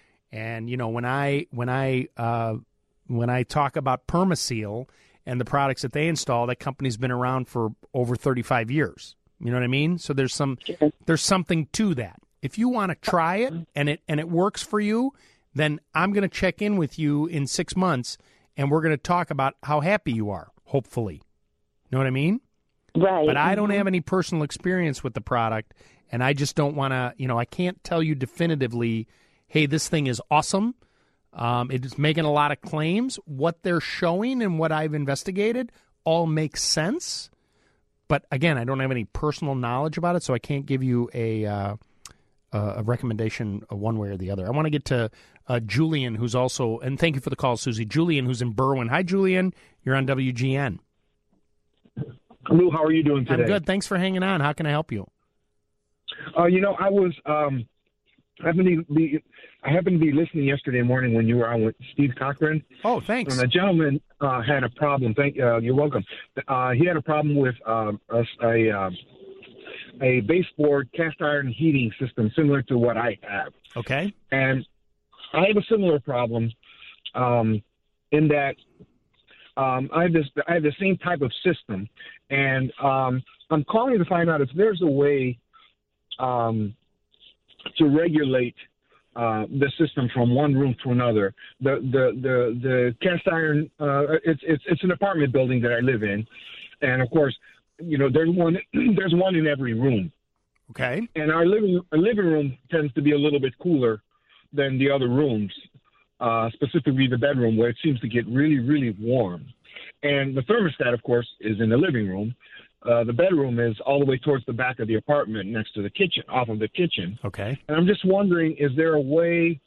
And, you know, when I when I uh, when I talk about Permaseal and the products that they install, that company's been around for over thirty-five years. You know what I mean? So there's some there's something to that. If you want to try it and it and it works for you, then I'm going to check in with you in six months and we're going to talk about how happy you are, hopefully. Know what I mean? Right. But I don't have any personal experience with the product, and I just don't want to, you know, I can't tell you definitively, hey, this thing is awesome. Um, it's making a lot of claims. What they're showing and what I've investigated all makes sense. But again, I don't have any personal knowledge about it, so I can't give you a uh, a recommendation one way or the other. I want to get to uh, Julian, who's also, and thank you for the call, Susie. Julian, who's in Berwyn. Hi, Julian. You're on W G N. Lou, how are you doing today? I'm good. Thanks for hanging on. How can I help you? Uh, you know, I was um, happened to be I happened to be listening yesterday morning when you were on with Steve Cochran. Oh, thanks. And a gentleman uh, had a problem. Thank uh, you're welcome. Uh, he had a problem with uh, a a, uh, a baseboard cast iron heating system similar to what I have. Okay. And I have a similar problem um, in that um, I have this I have the same type of system, and um, I'm calling to find out if there's a way um, to regulate uh, the system from one room to another. The the the, the cast iron uh, it's it's it's an apartment building that I live in, and of course, you know, there's one there's one in every room. Okay. And our living our living room tends to be a little bit cooler than the other rooms, uh, specifically the bedroom, where it seems to get really, really warm. And the thermostat, of course, is in the living room. Uh, the bedroom is all the way towards the back of the apartment next to the kitchen, off of the kitchen. Okay. And I'm just wondering, is there a way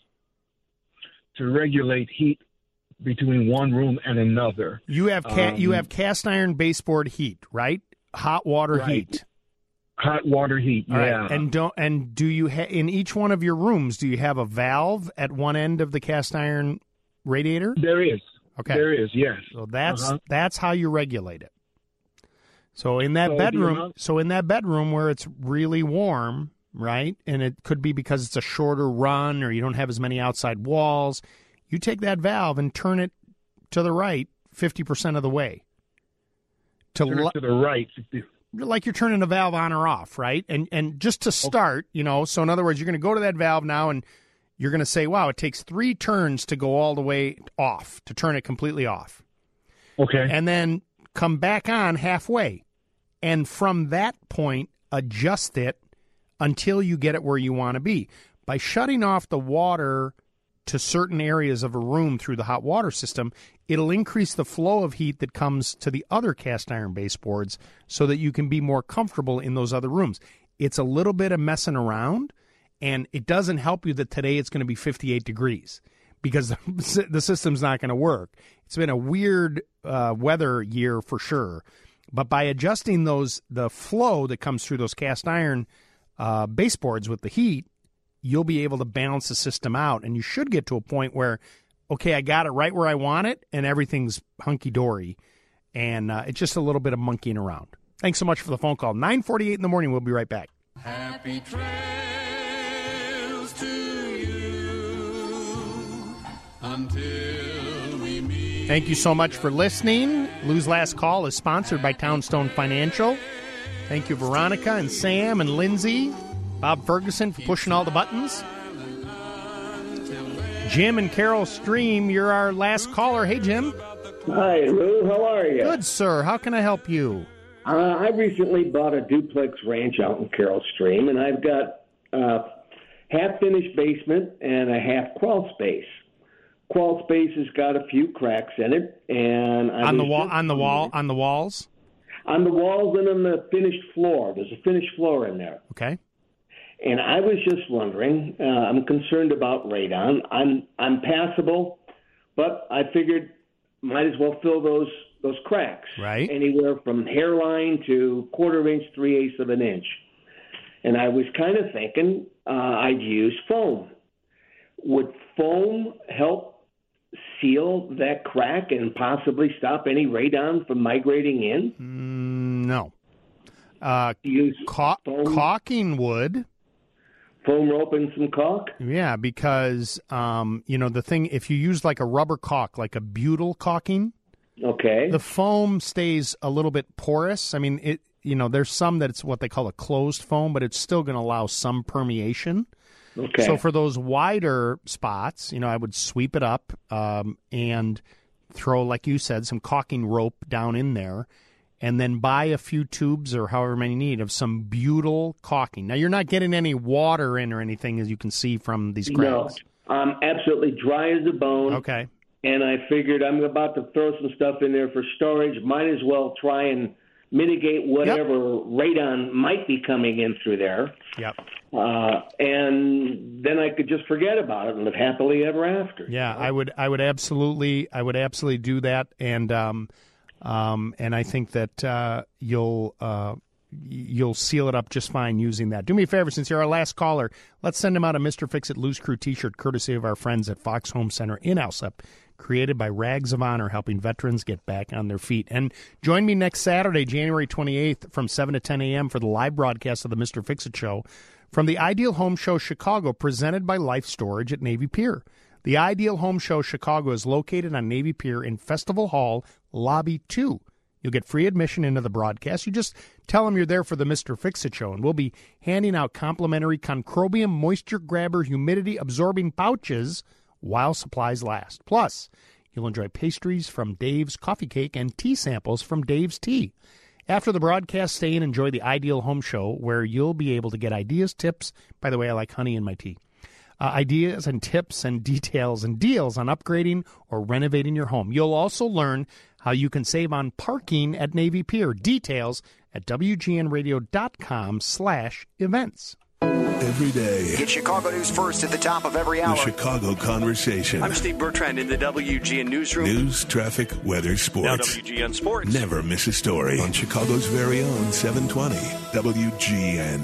to regulate heat between one room and another? You have ca- Um, you have cast iron baseboard heat, right? Hot water Right. heat. Hot water heat, All right. yeah. And don't and do you ha- in each one of your rooms, do you have a valve at one end of the cast iron radiator? There is. Okay. There is, yes. So that's Uh-huh. that's how you regulate it. So in that So the bedroom, amount- so in that bedroom where it's really warm, right? And it could be because it's a shorter run or you don't have as many outside walls, you take that valve and turn it to the right fifty percent of the way. To, Turn it li- to the right. like you're turning a valve on or off, right? And and just to start, you know, so in other words, you're going to go to that valve now and you're going to say, wow, it takes three turns to go all the way off, to turn it completely off. Okay. And then come back on halfway. And from that point, adjust it until you get it where you want to be. By shutting off the water to certain areas of a room through the hot water system, it'll increase the flow of heat that comes to the other cast iron baseboards so that you can be more comfortable in those other rooms. It's a little bit of messing around, and it doesn't help you that today it's going to be fifty-eight degrees because the system's not going to work. It's been a weird uh, weather year for sure. But by adjusting those the flow that comes through those cast iron uh, baseboards with the heat, you'll be able to balance the system out, and you should get to a point where, okay, I got it right where I want it, and everything's hunky-dory, and uh, it's just a little bit of monkeying around. Thanks so much for the phone call. nine forty-eight in the morning. We'll be right back. Happy trails to you until we meet. Thank you so much for listening. Lou's Last Call is sponsored by Townstone Financial. Thank you, Veronica and Sam and Lindsay. Bob Ferguson for pushing all the buttons. Jim and Carol Stream, you're our last caller. Hey, Jim. Hi, Lou. How are you? Good, sir. How can I help you? Uh, I recently bought a duplex ranch out in Carol Stream, and I've got a half-finished basement and a half crawl space. Crawl space has got a few cracks in it, and I on the was wall, just on the wall, on the walls, on the walls, and on the finished floor. There's a finished floor in there. Okay. And I was just wondering. Uh, I'm concerned about radon. I'm I'm passable, but I figured might as well fill those those cracks. Right. Anywhere from hairline to quarter inch, three eighths of an inch. And I was kind of thinking uh, I'd use foam. Would foam help seal that crack and possibly stop any radon from migrating in? Mm, no. Uh, use ca- caulking wood. Foam rope and some caulk? Yeah, because, um, you know, the thing, if you use like a rubber caulk, like a butyl caulking, okay, the foam stays a little bit porous. I mean, it. You know, there's some that it's what they call a closed foam, but it's still going to allow some permeation. Okay. So for those wider spots, you know, I would sweep it up um, and throw, like you said, some caulking rope down in there, and then buy a few tubes or however many you need of some butyl caulking. Now, you're not getting any water in or anything, as you can see from these cracks. No, I'm absolutely dry as a bone. Okay. And I figured I'm about to throw some stuff in there for storage. Might as well try and mitigate whatever yep. radon might be coming in through there. Yep. Uh, and then I could just forget about it and live happily ever after. Yeah, I would. I would absolutely. I would absolutely do that, and um, um, and I think that uh, you'll uh, you'll seal it up just fine using that. Do me a favor, since you're our last caller, let's send him out a Mister Fix-It Lou's Crew T-shirt, courtesy of our friends at Fox Home Center in Alsep. Created by Rags of Honor, helping veterans get back on their feet. And join me next Saturday, January twenty-eighth, from seven to ten a.m. for the live broadcast of the Mister Fix-It Show from the Ideal Home Show Chicago, presented by Life Storage at Navy Pier. The Ideal Home Show Chicago is located on Navy Pier in Festival Hall, Lobby two. You'll get free admission into the broadcast. You just tell them you're there for the Mister Fix-It Show, and we'll be handing out complimentary Concrobium Moisture Grabber humidity-absorbing pouches while supplies last. Plus, you'll enjoy pastries from Dave's Coffee Cake and tea samples from Dave's Tea. After the broadcast, stay and enjoy the Ideal Home Show, where you'll be able to get ideas, tips. By the way, I like honey in my tea. Uh, ideas and tips and details and deals on upgrading or renovating your home. You'll also learn how you can save on parking at Navy Pier. Details at W G N radio dot com slash events. Every day. Get Chicago news first at the top of every hour. The Chicago Conversation. I'm Steve Bertrand in the W G N newsroom. News, traffic, weather, sports. Now W G N Sports. Never miss a story on Chicago's very own seven twenty W G N.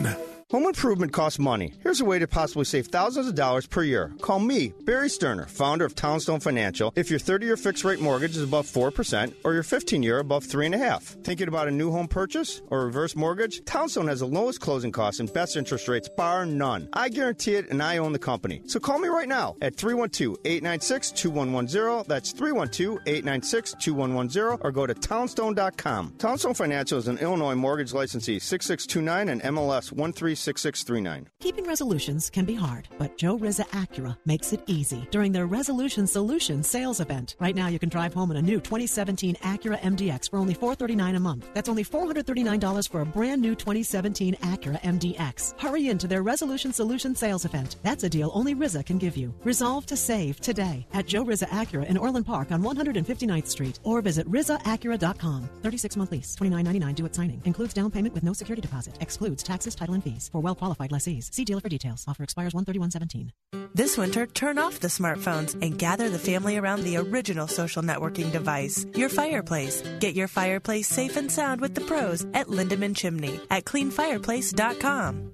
Home improvement costs money. Here's a way to possibly save thousands of dollars per year. Call me, Barry Sterner, founder of Townstone Financial, if your thirty-year fixed-rate mortgage is above four percent or your fifteen-year above three point five percent. Thinking about a new home purchase or reverse mortgage? Townstone has the lowest closing costs and best interest rates, bar none. I guarantee it, and I own the company. So call me right now at three one two, eight nine six, two one one zero. That's three one two, eight nine six, two one one zero, or go to townstone dot com. Townstone Financial is an Illinois mortgage licensee, six six two nine, and M L S one three six six three nine. Keeping resolutions can be hard, but Joe Rizza Acura makes it easy during their Resolution Solutions sales event. Right now, you can drive home in a new twenty seventeen Acura M D X for only four hundred thirty-nine dollars a month. That's only four hundred thirty-nine dollars for a brand new twenty seventeen Acura M D X. Hurry into their Resolution Solutions sales event. That's a deal only Rizza can give you. Resolve to save today at Joe Rizza Acura in Orland Park on one hundred fifty-ninth Street, or visit rizza acura dot com. thirty-six month lease, twenty-nine ninety-nine due at signing. Includes down payment with no security deposit. Excludes taxes, title, and fees for well-qualified lessees. See dealer for details. Offer expires one thirty-one seventeen. This winter, turn off the smartphones and gather the family around the original social networking device, your fireplace. Get your fireplace safe and sound with the pros at Lindemann Chimney at clean fireplace dot com.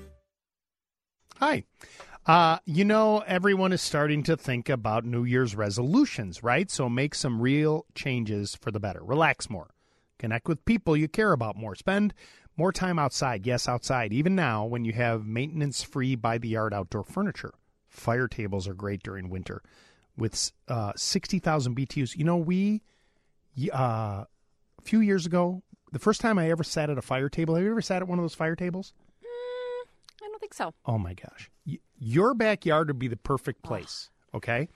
Hi. Uh, you know, everyone is starting to think about New Year's resolutions, right? So make some real changes for the better. Relax more. Connect with people you care about more. Spend more time outside. Yes, outside. Even now, when you have maintenance-free by-the-yard outdoor furniture. Fire tables are great during winter with uh, sixty thousand B T Us. You know, we, uh, a few years ago, the first time I ever sat at a fire table, have you ever sat at one of those fire tables? Mm, I don't think so. Oh, my gosh. Y- your backyard would be the perfect place, okay?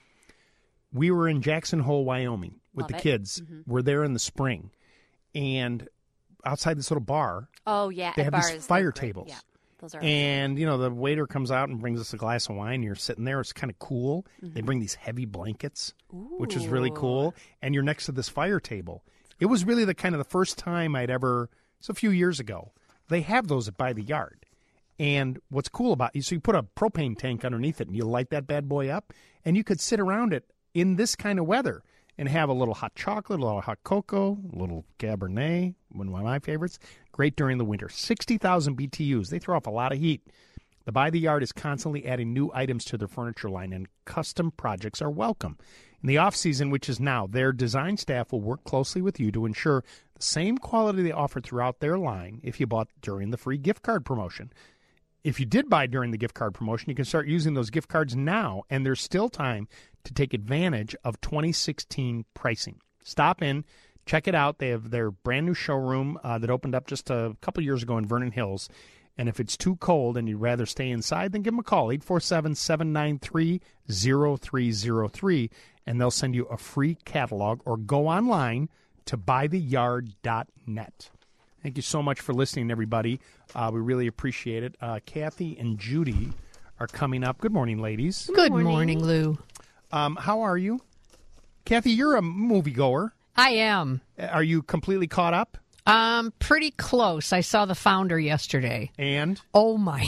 We were in Jackson Hole, Wyoming with Love the it. kids. Mm-hmm. We're there in the spring. And outside this little bar, Oh, yeah. they at have bars, these fire they're great. tables. Yeah, those are And, you know, the waiter comes out and brings us a glass of wine. You're sitting there. It's kind of cool. Mm-hmm. They bring these heavy blankets, which is really cool. And you're next to this fire table. It was really the kind of the first time I'd ever, it's a few years ago, they have those by the yard. And what's cool about it, so you put a propane tank underneath it and you light that bad boy up, and you could sit around it in this kind of weather and have a little hot chocolate, a little hot cocoa, a little Cabernet, one of my favorites. Great during the winter. sixty thousand B T Us. They throw off a lot of heat. The By the Yard is constantly adding new items to their furniture line, and custom projects are welcome. In the off-season, which is now, their design staff will work closely with you to ensure the same quality they offer throughout their line if you bought during the free gift card promotion. If you did buy during the gift card promotion, you can start using those gift cards now, and there's still time to take advantage of twenty sixteen pricing. Stop in, check it out. They have their brand new showroom uh, that opened up just a couple years ago in Vernon Hills. And if it's too cold and you'd rather stay inside, then give them a call, eight four seven, seven nine three, zero three zero three, and they'll send you a free catalog, or go online to buy the yard dot net. Thank you so much for listening, everybody. Uh, we really appreciate it. Uh, Kathy and Judy are coming up. Good morning, ladies. Good morning, morning Lou. Um, how are you? Kathy, you're a moviegoer. I am. Are you completely caught up? Um, pretty close. I saw The Founder yesterday. And? Oh, my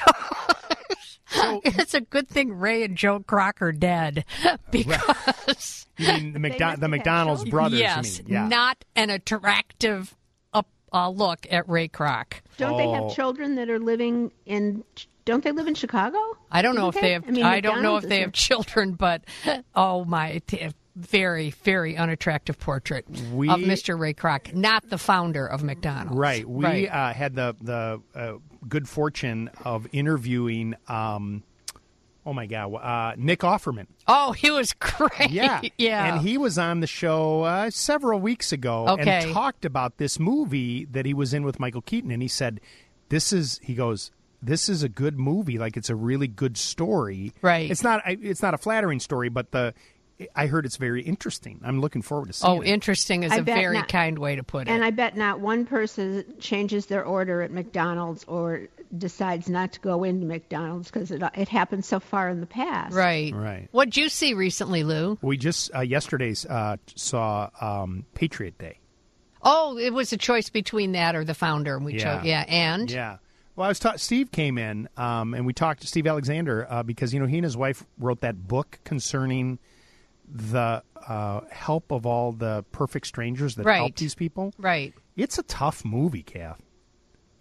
gosh. So, it's a good thing Ray and Joe Kroc are dead, because... You mean the, McDo- the McDonald's brothers? Yes, you mean. Yeah. Not an attractive up, uh, look at Ray Kroc. Don't Oh. they have children that are living in? Don't they live in Chicago? I don't know if Didn't they have. I, mean, I don't know McDonald's if they is have children, but oh my, t- very, very unattractive portrait We- of Mister Ray Kroc, not the founder of McDonald's. Right. We Right. Uh, had the the uh, good fortune of interviewing. Um, oh my God, uh, Nick Offerman. Oh, he was great. Yeah, yeah. And he was on the show uh, several weeks ago Okay. and talked about this movie that he was in with Michael Keaton, and he said, "This is," he goes, "This is a good movie. Like, it's a really good story. Right. It's not. I- It's not a flattering story, but the." I heard it's very interesting. I'm looking forward to seeing Oh, it. interesting is I a bet very not. kind way to put it. And I bet not one person changes their order at McDonald's or decides not to go into McDonald's because it it happened so far in the past. Right. Right. What'd you see recently, Lou? We just uh, yesterday's uh, saw um, Patriot Day. Oh, it was a choice between that or the founder, and we Yeah. chose. Yeah, and Yeah. Well, I was ta- Steve came in, um, and we talked to Steve Alexander uh, because, you know, he and his wife wrote that book concerning the uh, help of all the perfect strangers that Right. help these people. Right. It's a tough movie, Kath.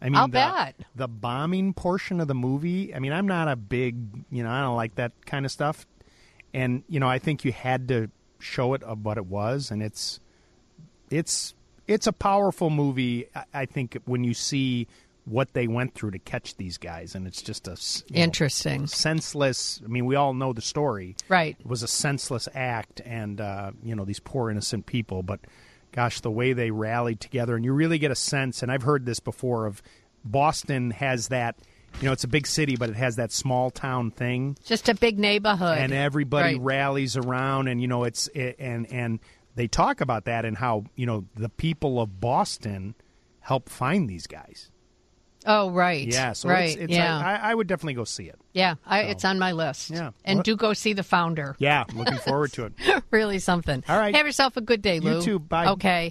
I mean, I'll the, bet. the bombing portion of the movie, I mean, I'm not a big, you know, I don't like that kind of stuff. And, you know, I think you had to show it of what it was, and it's it's it's a powerful movie, I, I think, when you see what they went through to catch these guys, and it's just a you know, interesting, senseless. I mean, we all know the story, right? It was a senseless act, and uh, you know, these poor innocent people. But gosh, the way they rallied together, and you really get a sense. And I've heard this before of Boston has that. You know, it's a big city, but it has that small town thing. Just a big neighborhood, and everybody right. rallies around, and you know, it's it, and and they talk about that and how you know the people of Boston help find these guys. Oh, right. Yeah, so right. it's, it's yeah. I, I would definitely go see it. Yeah, I, so. it's on my list. Yeah. And What? do go see The Founder. Yeah, looking forward to it. Really something. All right. Have yourself a good day, Lou. You too. Bye. Okay.